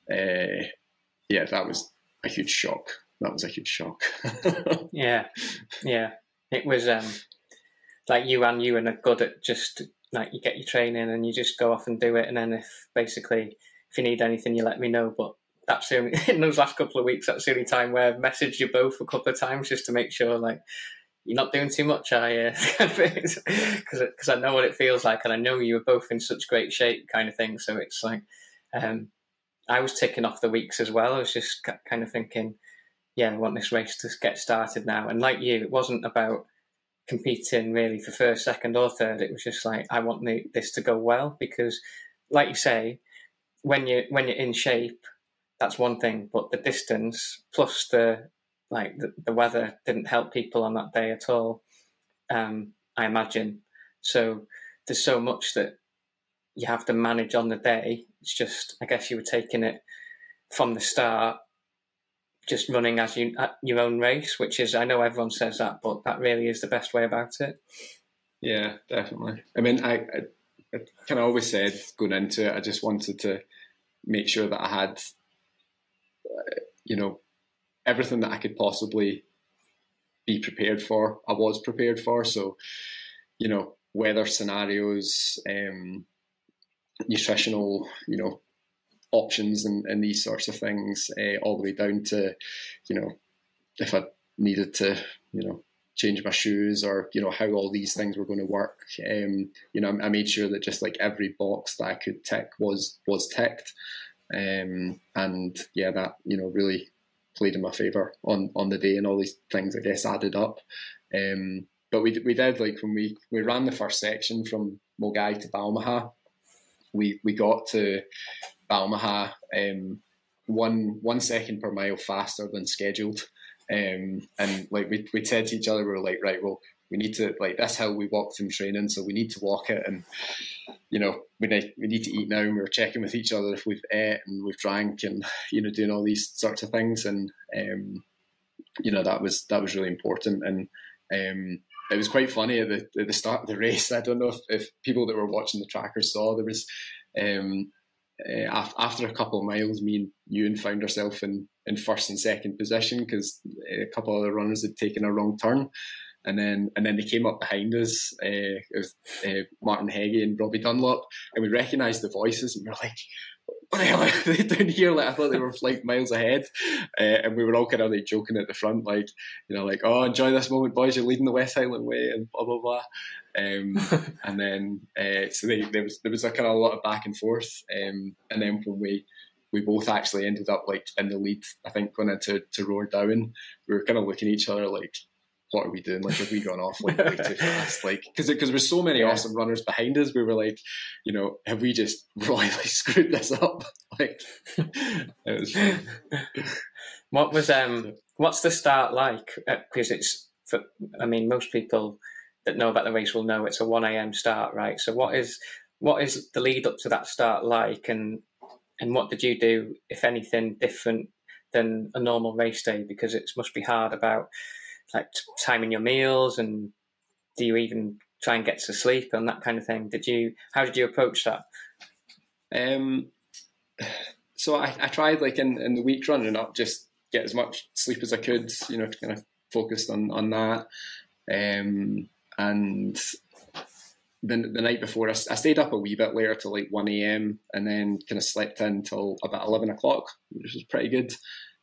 E: that was a huge shock. That was a huge shock.
D: Yeah. It was like you and are good at just like you get your training and you just go off and do it, and then if you need anything, you let me know. But that's the only, in those last couple of weeks, that's the only time where I've messaged you both a couple of times just to make sure, like, you're not doing too much, because I know what it feels like, and I know you were both in such great shape, kind of thing. So it's like, I was ticking off the weeks as well. I was just kind of thinking, I want this race to get started now. And like you, it wasn't about competing really for first, second, or third. It was just like, I want this to go well, because, like you say, when you're in shape, that's one thing, but the distance plus the weather didn't help people on that day at all, I imagine. So there's so much that you have to manage on the day. It's just, I guess you were taking it from the start, just running as at your own race, which is, I know everyone says that, but that really is the best way about it.
E: Yeah, definitely. I mean, I kind of always said going into it, I just wanted to make sure that I had, everything that I could possibly be prepared for, I was prepared for. So, weather scenarios, nutritional, options and these sorts of things, all the way down to, if I needed to, change my shoes, or how all these things were going to work. I made sure that just like every box that I could tick was ticked, and that really played in my favour on the day, and all these things I guess added up. But we did, like, when we ran the first section from Milngavie to Balmaha, we got to Balmaha 1 second per mile faster than scheduled. And like we said to each other, we were like, right, well, we need to, like, that's how we walked in training, so we need to walk it, and we need to eat now. And we were checking with each other if we've ate and we've drank, and doing all these sorts of things, and that was really important. And it was quite funny at the start of the race. I don't know if people that were watching the trackers saw, there was after a couple of miles, me and Ewan found ourselves in first and second position, because a couple of other runners had taken a wrong turn, and then they came up behind us. It was Martin Heggie and Robbie Dunlop, and we recognised the voices, and we were like, what the hell are they doing here? Like, I thought they were like miles ahead, and we were all kind of like joking at the front, like, oh, enjoy this moment, boys, you're leading the West Highland Way, and blah blah blah. And then so there was a kind of a lot of back and forth, and then when we both actually ended up like in the lead, I think, going into Roardown, we were kind of looking at each other like, what are we doing? Like, have we gone off like way too fast? Like, because there's so many awesome runners behind us, we were like, have we just royally screwed this up? Like, it was fun.
D: What's the start like? Because most people that know about the race will know it's a 1 a.m. start, right? So what is the lead up to that start like, and what did you do, if anything, different than a normal race day? Because it must be hard about like timing your meals, and do you even try and get to sleep and that kind of thing? How did you approach that?
E: So I tried, like, in the week running up, just get as much sleep as I could, kind of focused on that. And then the night before, I stayed up a wee bit later till like 1 a.m. and then kind of slept in till about 11 o'clock, which was pretty good.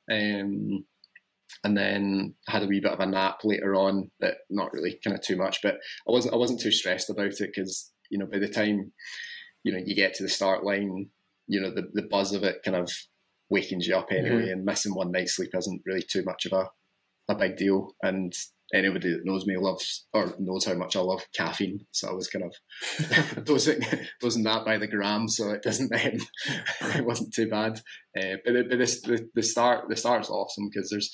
E: And then I had a wee bit of a nap later on, but not really kind of too much. But I wasn't too stressed about it, because by the time you get to the start line, the buzz of it kind of wakens you up anyway, and missing one night's sleep isn't really too much of a big deal. And anybody that knows me knows how much I love caffeine, so I was kind of dosing that by the gram, so it doesn't it wasn't too bad. But the start's awesome, because there's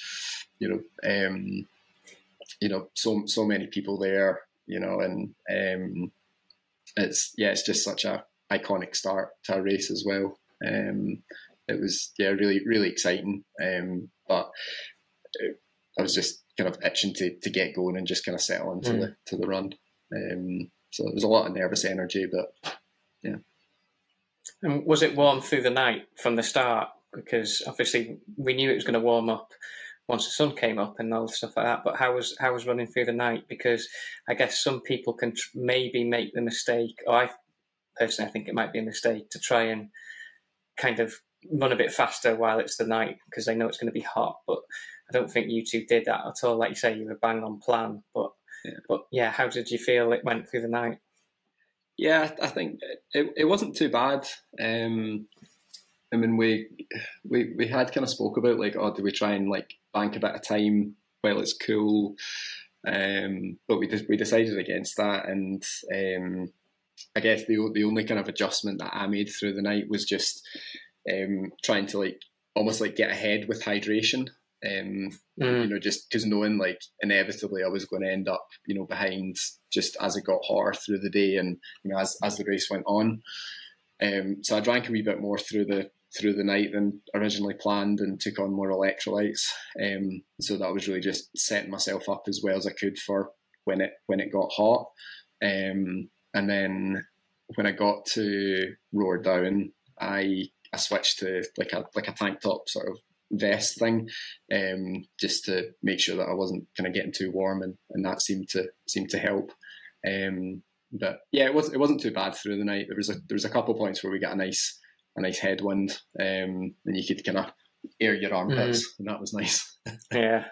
E: so many people there, and it's just such a iconic start to a race as well. It was really, really exciting, but I was just kind of itching to get going and just kind of settle into the run. So there was a lot of nervous energy, but yeah.
D: And was it warm through the night from the start? Because obviously we knew it was going to warm up once the sun came up and all stuff like that. But how was running through the night? Because I guess some people can maybe make the mistake, or I personally think it might be a mistake, to try and kind of run a bit faster while it's the night, because they know it's going to be hot. But I don't think you two did that at all. Like you say, you were bang on plan. But how did you feel it went through the night?
E: Yeah, I think it wasn't too bad. I mean, we had kind of spoke about, like, do we try and like bank a bit of time while it's cool? But we decided against that, and I guess the only kind of adjustment that I made through the night was just trying to like almost like get ahead with hydration. Just because knowing like inevitably I was going to end up behind just as it got hotter through the day, and as the race went on. So I drank a wee bit more through the night than originally planned, and took on more electrolytes. So that was really just setting myself up as well as I could for when it got hot. And then when I got to Roardown, I switched to like a tank top sort of vest thing, just to make sure that I wasn't kind of getting too warm, and that seemed to help. But yeah, it wasn't too bad through the night. There was a couple of points where we got a nice headwind, and you could kind of air your armpits, and that was nice.
D: Yeah.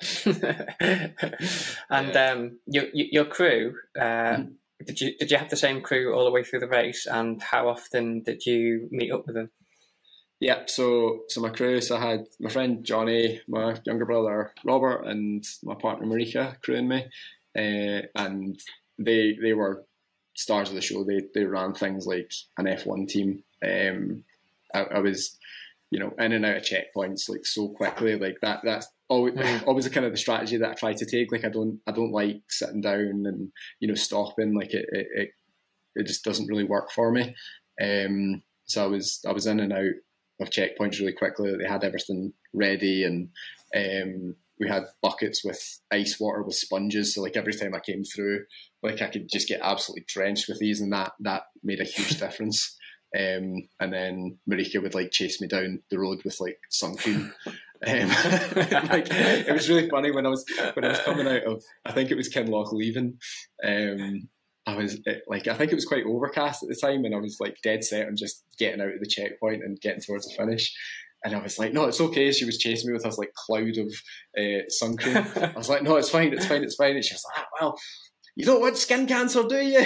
D: And your crew, did you have the same crew all the way through the race, and how often did you meet up with them?
E: Yeah, so my crew, so I had my friend Johnny, my younger brother Robert, and my partner Marika crewing me, and they were stars of the show. They ran things like an F1 team. I was, in and out of checkpoints like so quickly, like that's always a kind of the strategy that I try to take. Like I don't like sitting down and stopping. Like it just doesn't really work for me. So I was in and out of checkpoints really quickly. They had everything ready, and we had buckets with ice water with sponges. So like every time I came through, like I could just get absolutely drenched with these, and that made a huge difference. And then Marika would like chase me down the road with like sun cream. Like it was really funny when I was coming out of, I think it was Kinlochleven. I was like, I think it was quite overcast at the time, and I was like dead set on just getting out of the checkpoint and getting towards the finish. And I was like, no, it's okay. She was chasing me with this like cloud of sun cream. I was like, no, it's fine. And she was like, well, you don't want skin cancer, do you?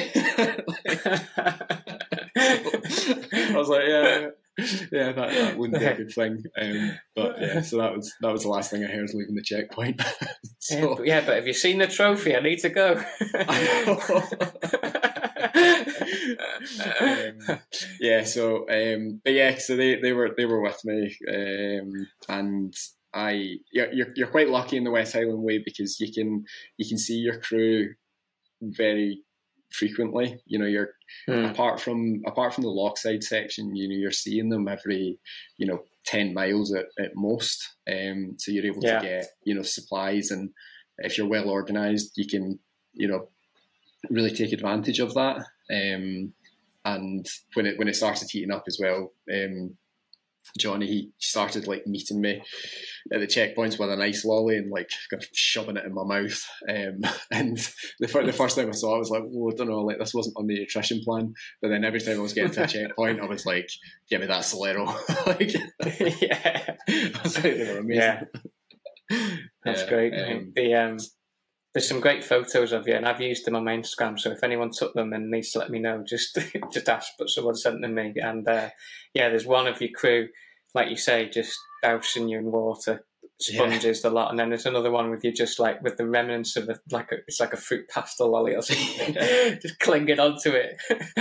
E: I was like, yeah, that wouldn't be a good thing. But yeah, so that was the last thing I heard leaving the checkpoint. So,
D: but have you seen the trophy? I need to go.
E: So they were with me, and you're quite lucky in the West Highland Way because you can see your crew very frequently. You're apart from the Lochside section, you're seeing them every 10 miles at most. So you're able to get supplies, and if you're well organised, you can really take advantage of that. And when it started heating up as well, Johnny, he started like meeting me at the checkpoints with an ice lolly and like kind of shoving it in my mouth. And the first time I saw it, I was like, oh, I don't know, like this wasn't on the nutrition plan. But then every time I was getting to a checkpoint, I was like, give me that Solero. Like,
D: yeah,
E: I was like, they were amazing.
D: Yeah. That's great. There's some great photos of you, and I've used them on my Instagram. So if anyone took them and needs to let me know, just ask. But someone sent them me, and there's one of your crew, like you say, just dousing you in water, sponges a lot, and then there's another one with you just like with the remnants of it's like a fruit pastel lolly or something, just clinging onto it.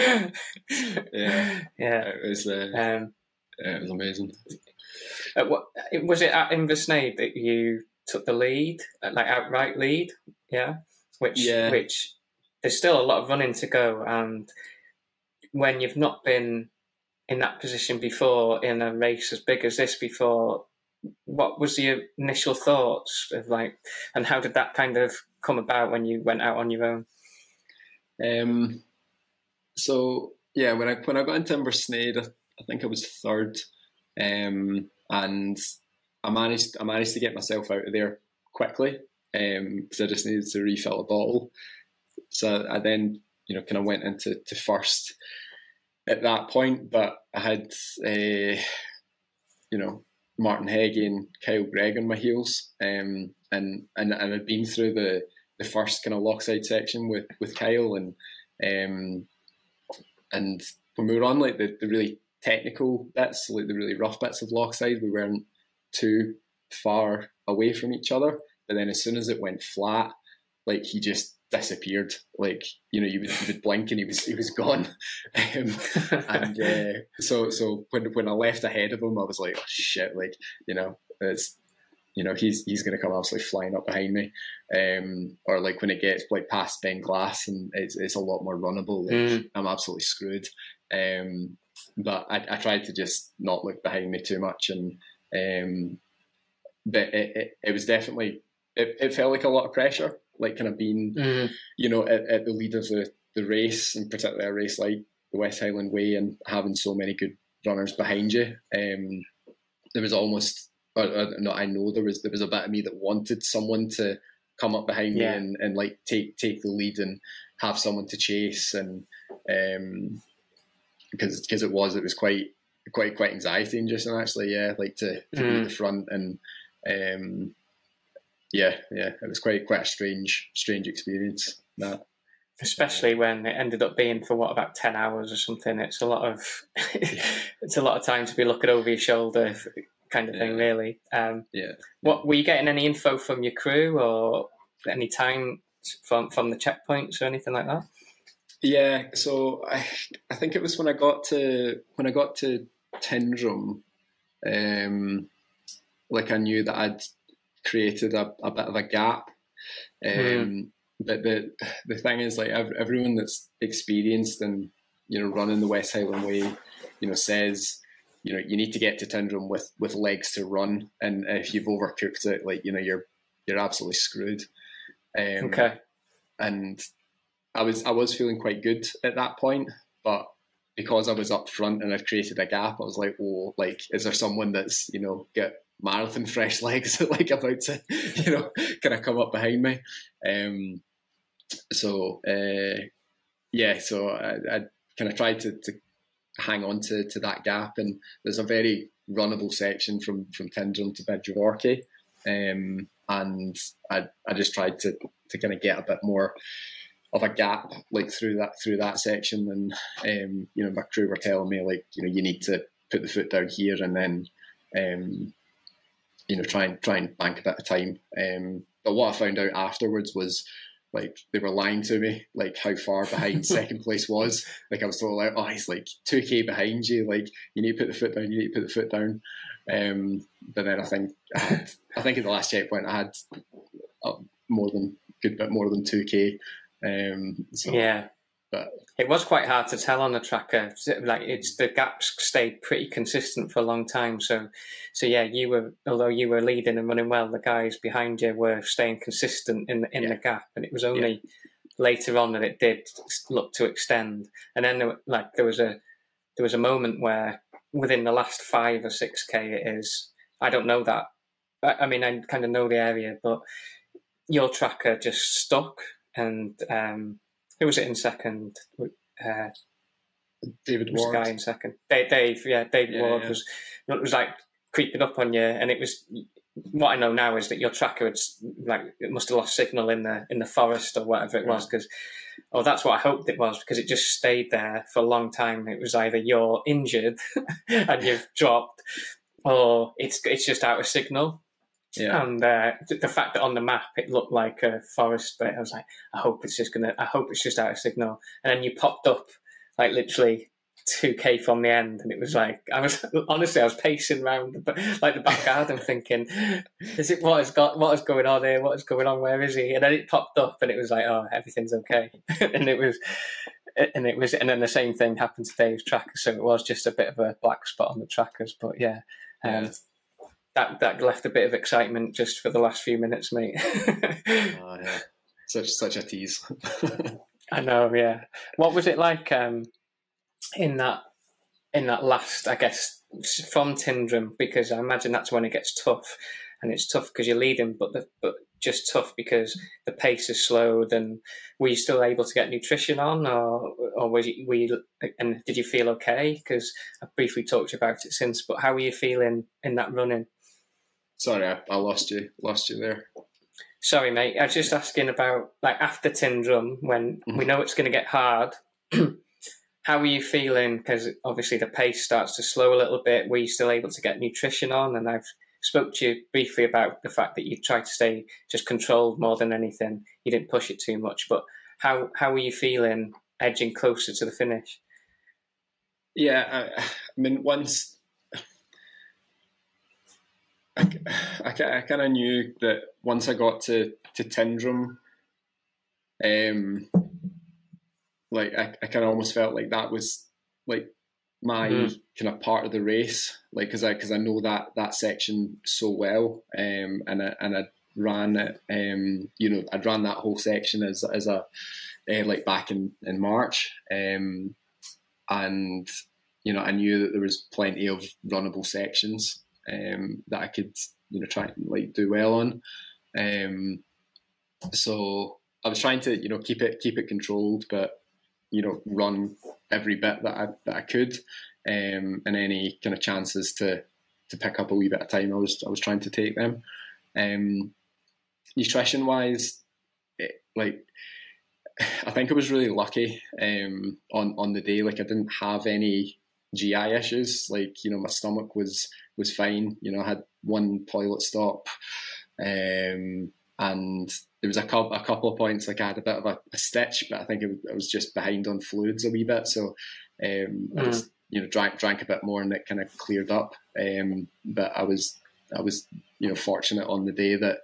E: Yeah. It was amazing.
D: What was it at Inversnaid that you took the lead, like outright lead? Yeah, which there's still a lot of running to go, and when you've not been in that position before in a race as big as this before, what was your initial thoughts of like, and how did that kind of come about when you went out on your own?
E: So yeah, when I got into Inversnaid, I think I was third, and I managed to get myself out of there quickly because I just needed to refill a bottle. So I then kind of went into first at that point, but I had Martin Heggie and Kyle Gregg on my heels, and I'd been through the first kind of Lochside section with Kyle, and when we were on like the really technical bits, like the really rough bits of Lochside, we weren't too far away from each other. But then as soon as it went flat, like he just disappeared. Like you would blink and he was gone. So when I left ahead of him, I was like, oh shit! Like it's he's going to come absolutely flying up behind me. Or like when it gets like past Ben Glass and it's a lot more runnable, like, I'm absolutely screwed. But I tried to just not look behind me too much, and but it was definitely it felt like a lot of pressure, like kind of being at the lead of the race, and particularly a race like the West Highland Way, and having so many good runners behind you. There was almost I know there was a bit of me that wanted someone to come up behind me and like take the lead and have someone to chase, and because it was quite quite anxiety inducing actually. Yeah, like to be at the front, and it was quite a strange experience that.
D: Especially when it ended up being for about 10 hours or something. It's a lot of it's a lot of time to be looking over your shoulder, kind of thing, really. What were you getting any info from your crew or any time from the checkpoints or anything like that?
E: Yeah, so I think it was when I got to Tyndrum, like I knew that I'd created a bit of a gap. But the thing is, like everyone that's experienced and running the West Highland Way, says you need to get to Tyndrum with legs to run, and if you've overcooked it, like you're absolutely screwed.
D: Okay.
E: And I was feeling quite good at that point, but because I was up front and I'd created a gap, I was like, oh, like is there someone that's got marathon fresh legs like about to kind of come up behind me? So I kind of tried to hang on to that gap, and there's a very runnable section from Tyndrum to Bydrevorchy, and I just tried to kind of get a bit more of a gap like through that section, and my crew were telling me like you need to put the foot down here, and then try and bank a bit of time. But what I found out afterwards was like they were lying to me, like how far behind second place was. Like I was told, like, oh, he's like 2k behind you. Like you need to put the foot down. You need to put the foot down. But then I think at the last checkpoint I had more than 2k. But
D: it was quite hard to tell on the tracker. Like the gaps stayed pretty consistent for a long time. So yeah, although you were leading and running well, the guys behind you were staying consistent in the gap, and it was only later on that it did look to extend. And then there was a moment where within the last 5 or 6k it is. I don't know that. I mean, I kind of know the area, but your tracker just stuck. And who was it in second?
E: David Ward.
D: Guy in second. David Ward was like creeping up on you, and it was. What I know now is that your tracker it must have lost signal in the forest or whatever it was, because, that's what I hoped it was, because it just stayed there for a long time. It was either you're injured and you've dropped, or it's just out of signal. Yeah. And the fact that on the map it looked like a forest bit, I was like, I hope it's just out of signal. And then you popped up like literally 2k from the end, and it was like I was pacing around like the back garden thinking, what is going on here? What is going on? Where is he? And then it popped up, and it was like, oh, everything's okay. and then the same thing happened to Dave's tracker, so it was just a bit of a black spot on the trackers. But That left a bit of excitement just for the last few minutes, mate.
E: Oh, yeah. Such a tease.
D: I know, yeah. What was it like in that last, I guess, from Tyndrum? Because I imagine that's when it gets tough, and it's tough because you're leading, but just tough because the pace is slowed. And were you still able to get nutrition on, or were you, and did you feel okay? Because I've briefly talked about it since, but how were you feeling in that running?
E: Sorry, I lost you there.
D: Sorry, mate. I was just asking about, like, after Tyndrum, when we know it's going to get hard, how are you feeling? Because obviously the pace starts to slow a little bit. Were you still able to get nutrition on? And I've spoke to you briefly about the fact that you tried to stay just controlled more than anything. You didn't push it too much. But how are you feeling edging closer to the finish?
E: Yeah, I mean, once... I kind of knew that once I got to Tyndrum, like I kind of almost felt like that was like my kind of part of the race, like because I know that section so well, and I ran it, I'd ran that whole section as a like back in March, and I knew that there was plenty of runnable sections that I could try and like do well on, so I was trying to keep it controlled, but run every bit that I could, and any kind of chances to pick up a wee bit of time, I was trying to take them. Nutrition wise, I think I was really lucky on the day. Like, I didn't have any GI issues. Like, my stomach was fine. I had one toilet stop, and there was a couple of points, like I had a bit of a stitch, but I think I was just behind on fluids a wee bit. So I was, drank a bit more, and it kind of cleared up. But I was fortunate on the day that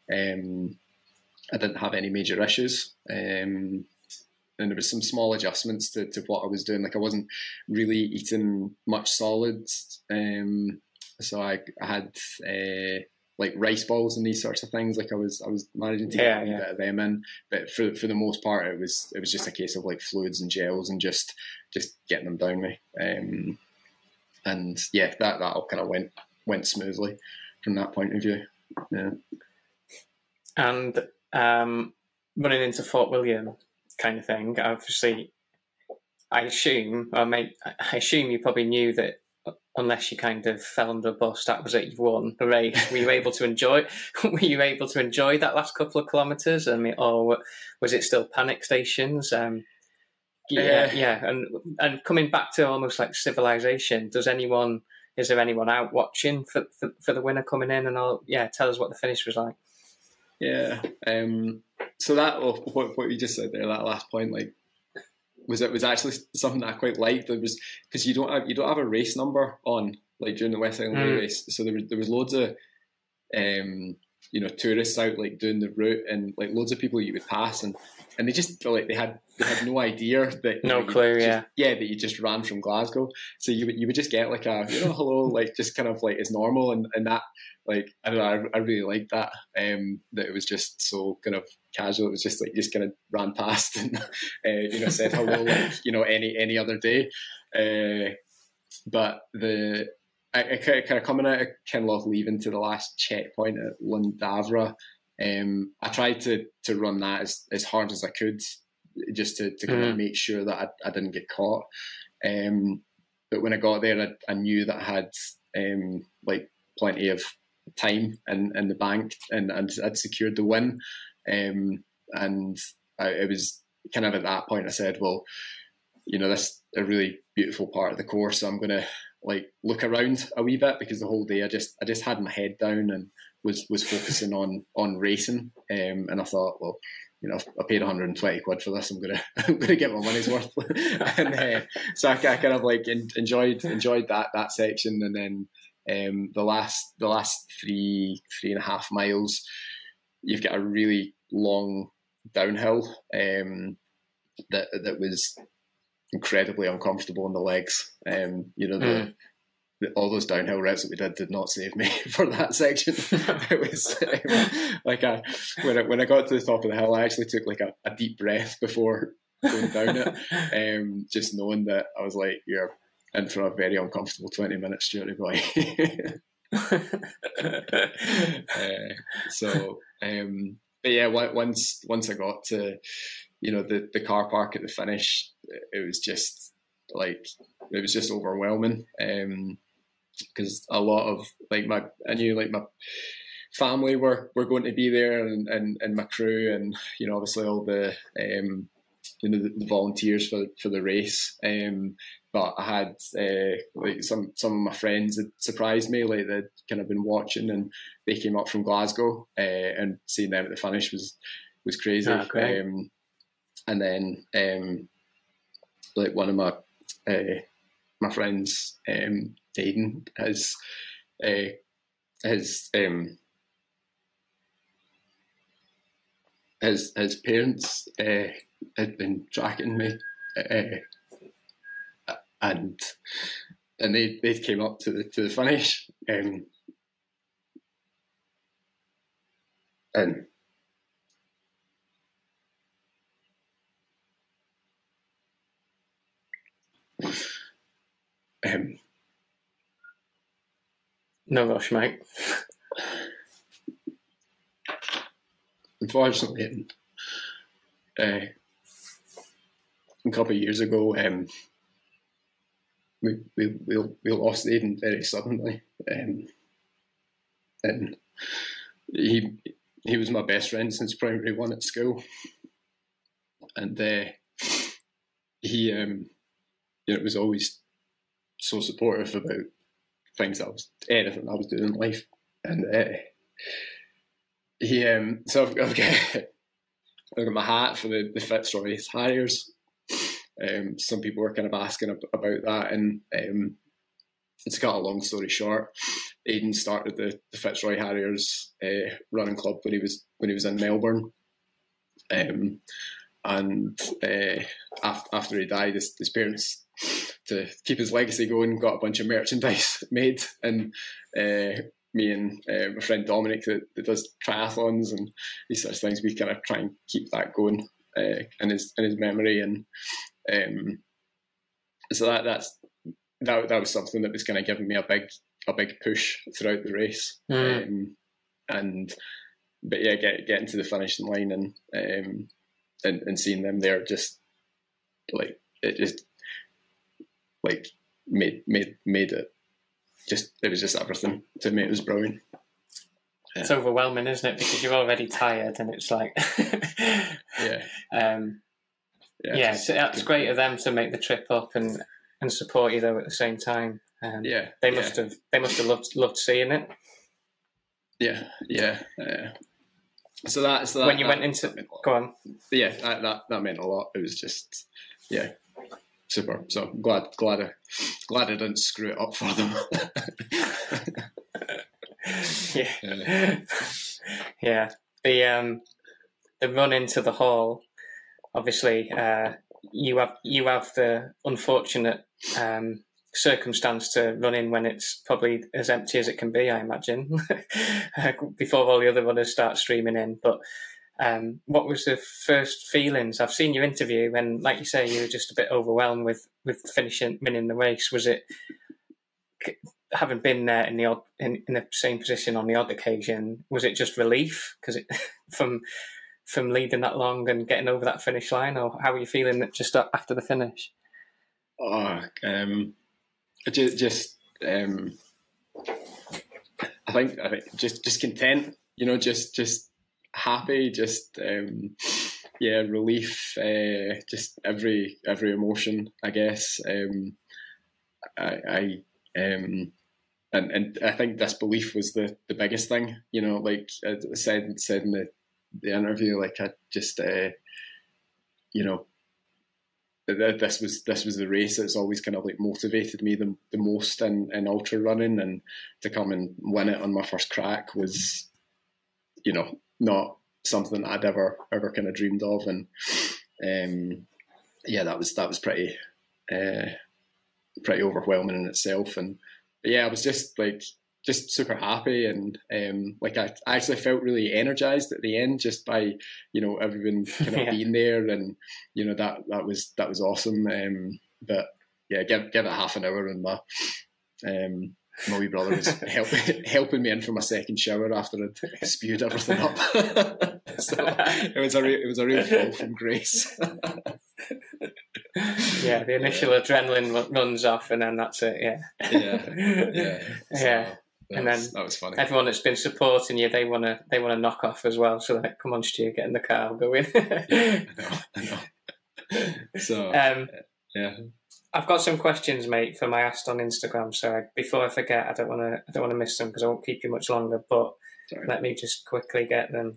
E: I didn't have any major issues. And there was some small adjustments to what I was doing. Like, I wasn't really eating much solids. So I had like rice balls and these sorts of things. Like, I was managing to get a bit of them in, but for the most part, it was just a case of like fluids and gels and just getting them down me. And yeah, that all kind of went smoothly from that point of view. Yeah.
D: And running into Fort William kind of thing, obviously, I assume you probably knew that unless you kind of fell under a bus, that was it, you've won the race. Were you able to enjoy that last couple of kilometres? I mean, or was it still panic stations? And coming back to almost like civilization, is there anyone out watching for the winner coming in and all? Yeah, tell us what the finish was like.
E: Yeah. So that what you just said there, that last point, like, was actually something that I quite liked. There was, because you don't have a race number on, like, during the West Highland Way race, so there was loads of tourists out, like, doing the route, and like loads of people you would pass, and they just, like, they had no idea that that you just ran from Glasgow. So you would just get like a hello, like, just kind of like it's normal, and that, like, I don't know, I really liked that, that it was just so kind of casual. It was just like you just kind of ran past and said hello like any other day. But I kind of coming out of Kinloch, leaving to the last checkpoint at Lundavra, I tried to run that as hard as I could, just to kind of make sure that I didn't get caught. But when I got there, I knew that I had like plenty of time in the bank, and I'd secured the win. And it was kind of at that point I said, well, this is a really beautiful part of the course, so I'm going to like look around a wee bit, because the whole day I just had my head down and was focusing on racing. And I thought, well, I paid 120 quid for this, I'm gonna get my money's worth. And so I kind of like enjoyed that section, and then the last 3.5 miles, you've got a really long downhill that was incredibly uncomfortable on the legs. All those downhill routes that we did not save me for that section. It was like when I got to the top of the hill, I actually took like a deep breath before going down it, just knowing that I was like, you're in for a very uncomfortable 20 minutes, Stuarty boy. But yeah, once I got to the car park at the finish, it was just overwhelming, because a lot of I knew my family were going to be there, and my crew, and obviously all the the volunteers for the race. But I had some of my friends that surprised me, like they'd kind of been watching, and they came up from Glasgow, and seeing them at the finish was crazy. And then like one of my friends, Aidan, his parents had been tracking me, and they came up to the finish, and
D: no rush, mate.
E: Unfortunately, a couple of years ago, lost Aidan very suddenly, and he was my best friend since primary one at school, and he was always so supportive about anything I was doing in life, and so I've got my hat for the Fitzroy Harriers. Some people were kind of asking about that, and to cut a long story short, Aidan started the Fitzroy Harriers running club when he was in Melbourne, and after he died, his parents, to keep his legacy going, got a bunch of merchandise made, and me and my friend Dominic that does triathlons and these sorts of things, we kind of try and keep that going in his memory, and so that was something that was kind of giving me a big push throughout the race, but yeah, getting to the finishing line and seeing them there, just like it just like made it. It was just everything to me. It was brilliant.
D: It's overwhelming, isn't it? Because you're already tired, and it's like, so that's great of them to make the trip up and support you though at the same time. They must have loved seeing it. So that when you went into go on.
E: Yeah, that meant a lot. It was just super. So glad I didn't screw it up for them. The run into the hall. Obviously, you have the unfortunate circumstance to run in when it's probably as empty as it can be, I imagine, before all the other runners start streaming in. But what was the first feelings? I've seen your interview, and like you say, you were just a bit overwhelmed with winning the race. Was it, having been there in the same position on the odd occasion, was it just relief because it from leading that long and getting over that finish line, or how were you feeling just after the finish? I think just content, just happy, just relief, just every emotion, I guess. And I think this belief was the biggest thing, like I said in the interview, like I just this was the race that's always kind of like motivated me the most in ultra running, and to come and win it on my first crack was not something I'd ever kind of dreamed of, and that was pretty overwhelming in itself. And I was just super happy, and I actually felt really energized at the end just by everyone kind of being there, and that was awesome. But give it half an hour, and my wee brother was helping me in for my second shower after I'd spewed everything up. So it was a real fall from grace.
D: The initial adrenaline runs off, and then that's it. And then
E: that was funny.
D: Everyone that's been supporting you, they want to knock off as well. So like, come on, Stu, get in the car, I'll go in.
E: I know. So
D: I've got some questions, mate, for my Asked on Instagram. So before I forget, I don't want to miss them because I won't keep you much longer. But let me just quickly get them.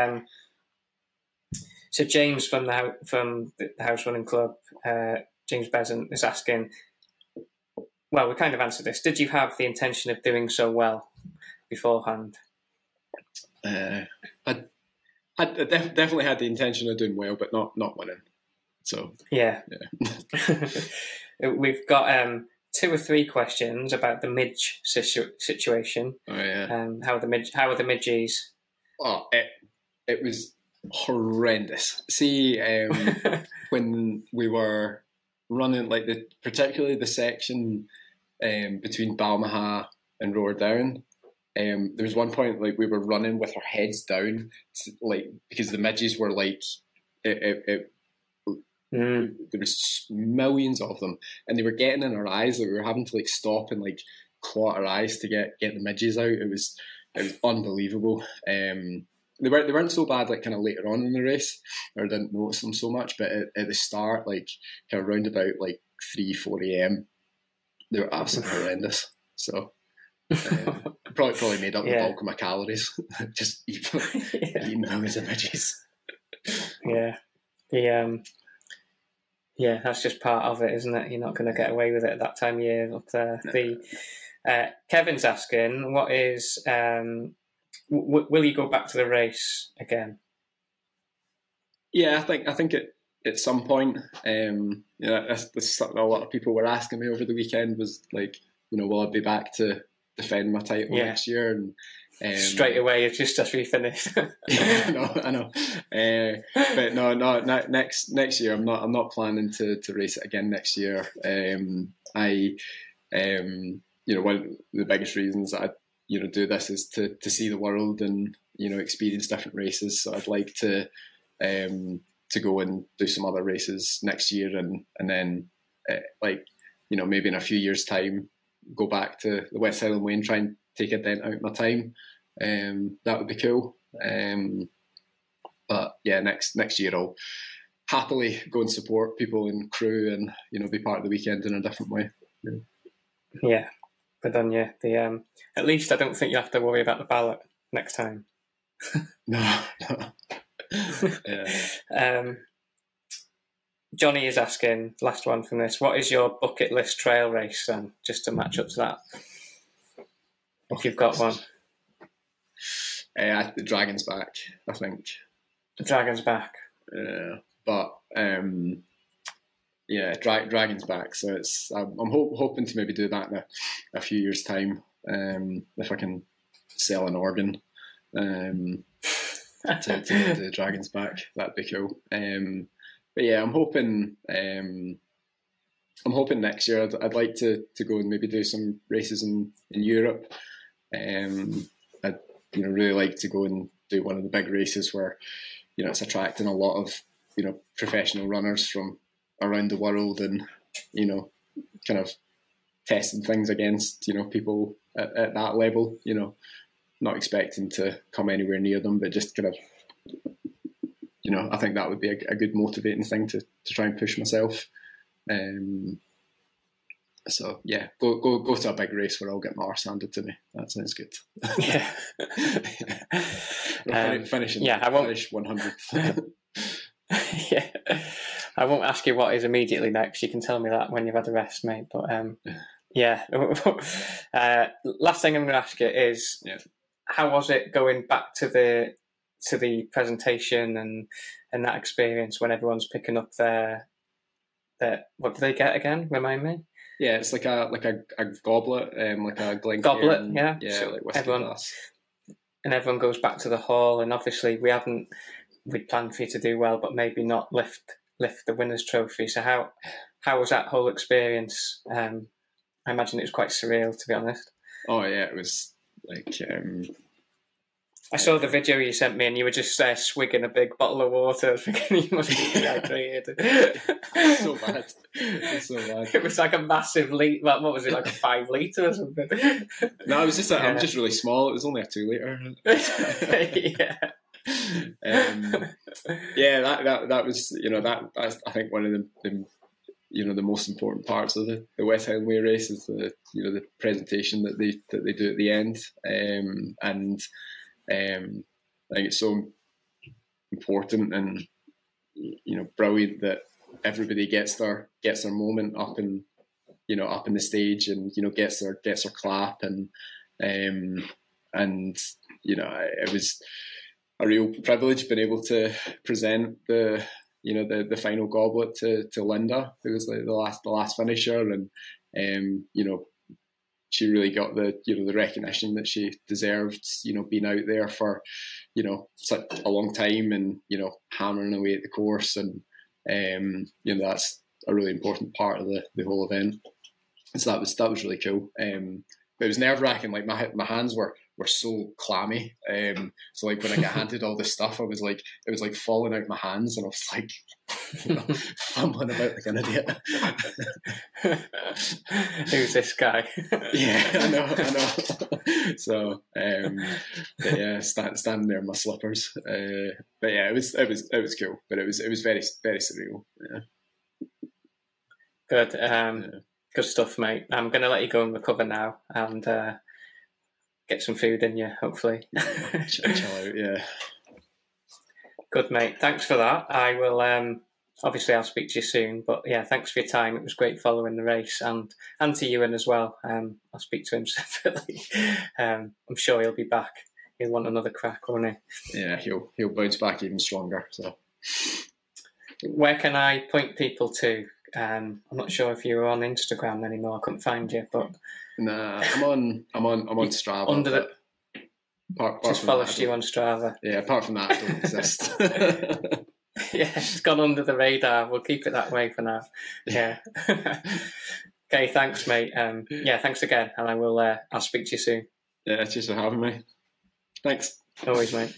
D: So James from the House Running Club, James Besant, is asking. Well, we kind of answered this. Did you have the intention of doing so well beforehand?
E: I definitely had the intention of doing well, but not winning. So
D: yeah. We've got 2 or 3 questions about the midge situation.
E: Oh yeah.
D: How are the midgies?
E: Oh, it was horrendous. See, when we were running, particularly the section between Balmaha and Roardown, there was one point we were running with our heads down, because the midges were There was millions of them, and they were getting in our eyes. Like we were having to like stop and like claw our eyes to get the midges out. It was unbelievable. They weren't so bad like kind of later on in the race, or I didn't notice them so much. But at the start, like kind of round about like 3-4 a.m, they were absolutely horrendous. So probably made up the bulk of my calories. Just eating millions of midges.
D: Yeah, that's just part of it, isn't it? You're not going to get away with it at that time of year up there. Kevin's asking, what is... will you go back to the race again?
E: Yeah, I think at some point, that's something a lot of people were asking me over the weekend was like, will I be back to defend my title next year? And
D: straight away, just as we finished.
E: I know. But no. Next year, I'm not planning to race it again next year. One of the biggest reasons that I do this is to see the world and experience different races. So I'd like to go and do some other races next year, and then maybe in a few years' time, go back to the West Highland Way and try and take a dent out my time. That would be cool. But yeah, next year I'll happily go and support people in crew and be part of the weekend in a different way.
D: Yeah, but then at least I don't think you have to worry about the ballot next time.
E: No.
D: Yeah. Johnny is asking, last one from this, what is your bucket list trail race then, just to match up to that? If you've got one.
E: The Dragon's Back, I think.
D: The Dragon's Back.
E: Dragon's Back. So I'm hoping to maybe do that in a few years' time, if I can sell an organ to the Dragon's Back. That'd be cool. But yeah, I'm hoping next year I'd like to go and maybe do some races in Europe. I'd really like to go and do one of the big races where it's attracting a lot of professional runners from around the world, and kind of testing things against people at that level. Not expecting to come anywhere near them, but just kind of I think that would be a good motivating thing to try and push myself. So yeah, go to a big race where I'll get my arse handed to me. That sounds good.
D: Yeah.
E: Finish 100th.
D: Yeah, I won't ask you what is immediately next. You can tell me that when you've had a rest, mate. But last thing I'm going to ask you is, how was it going back to the presentation and that experience when everyone's picking up their what do they get again? Remind me.
E: Yeah, it's like a goblet, like a Glencairn
D: goblet.
E: So like whiskey glass.
D: And everyone goes back to the hall, and obviously we'd planned for you to do well, but maybe not lift the winner's trophy. So how was that whole experience? I imagine it was quite surreal, to be honest.
E: Oh yeah, it was like.
D: I saw the video you sent me, and you were just swigging a big bottle of water. I was thinking you must be dehydrated.
E: It's so bad.
D: It was like a massive litre. What was it, like a 5 litre or something?
E: No, it was just I'm just really small. It was only a 2 litre. That was that's I think one of the the most important parts of the West Highland Way race is the presentation that they do at the end, I think it's so important and brilliant that everybody gets their moment up in the stage and gets their clap and it was a real privilege being able to present the final goblet to Linda, who was like the last finisher, and she really got the recognition that she deserved, being out there for, such a long time and, hammering away at the course. And, that's a really important part of the whole event. So that was really cool. But it was nerve-wracking. Like my hands were so clammy. So like when I got handed all this stuff, it was like falling out my hands, and I was like, fumbling about like an idiot.
D: Who's this guy?
E: Yeah, I know. So, but yeah, standing there in my slippers. But yeah, it was cool, but it was very, very surreal. Yeah.
D: Good. Good stuff, mate. I'm going to let you go and recover now and get some food in you, hopefully.
E: Chill out, yeah.
D: Good, mate. Thanks for that. I will, obviously I'll speak to you soon, but yeah, thanks for your time. It was great following the race, and to Ewan as well. I'll speak to him separately. I'm sure he'll be back. He'll want another crack, won't he?
E: Yeah, he'll bounce back even stronger. So,
D: where can I point people to? I'm not sure if you're on Instagram anymore. I couldn't find you, but
E: nah, I'm on Strava.
D: Under the just follow you on Strava.
E: Yeah, apart from that, I don't exist.
D: Yeah, it's gone under the radar. We'll keep it that way for now. Yeah. Okay, thanks, mate. Yeah, thanks again, and I'll speak to you soon.
E: Yeah, cheers for having me. Thanks.
D: No worries, mate.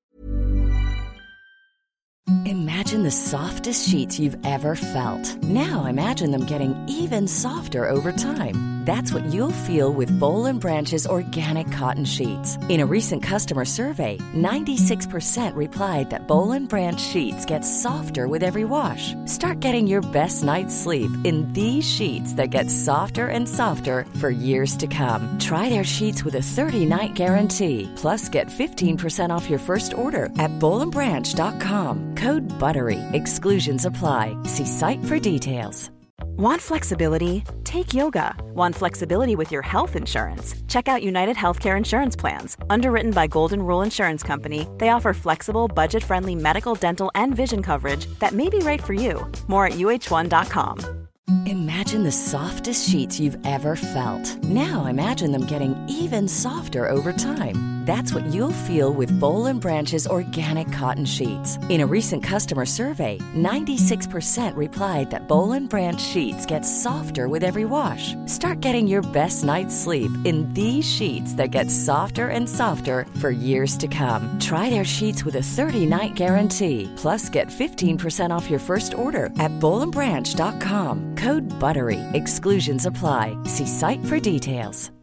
B: Imagine the softest sheets you've ever felt. Now imagine them getting even softer over time. That's what you'll feel with Boll & Branch's organic cotton sheets. In a recent customer survey, 96% replied that Boll & Branch sheets get softer with every wash. Start getting your best night's sleep in these sheets that get softer and softer for years to come. Try their sheets with a 30-night guarantee. Plus, get 15% off your first order at bollandbranch.com. Code BUTTERY. Exclusions apply. See site for details.
I: Want flexibility? Take yoga. Want flexibility with your health insurance? Check out United Healthcare Insurance Plans. Underwritten by Golden Rule Insurance Company, they offer flexible, budget-friendly medical, dental, and vision coverage that may be right for you. More at uh1.com.
B: Imagine the softest sheets you've ever felt. Now imagine them getting even softer over time. That's what you'll feel with Boll & Branch's organic cotton sheets. In a recent customer survey, 96% replied that Boll & Branch sheets get softer with every wash. Start getting your best night's sleep in these sheets that get softer and softer for years to come. Try their sheets with a 30-night guarantee. Plus, get 15% off your first order at bollandbranch.com. Code BUTTERY. Exclusions apply. See site for details.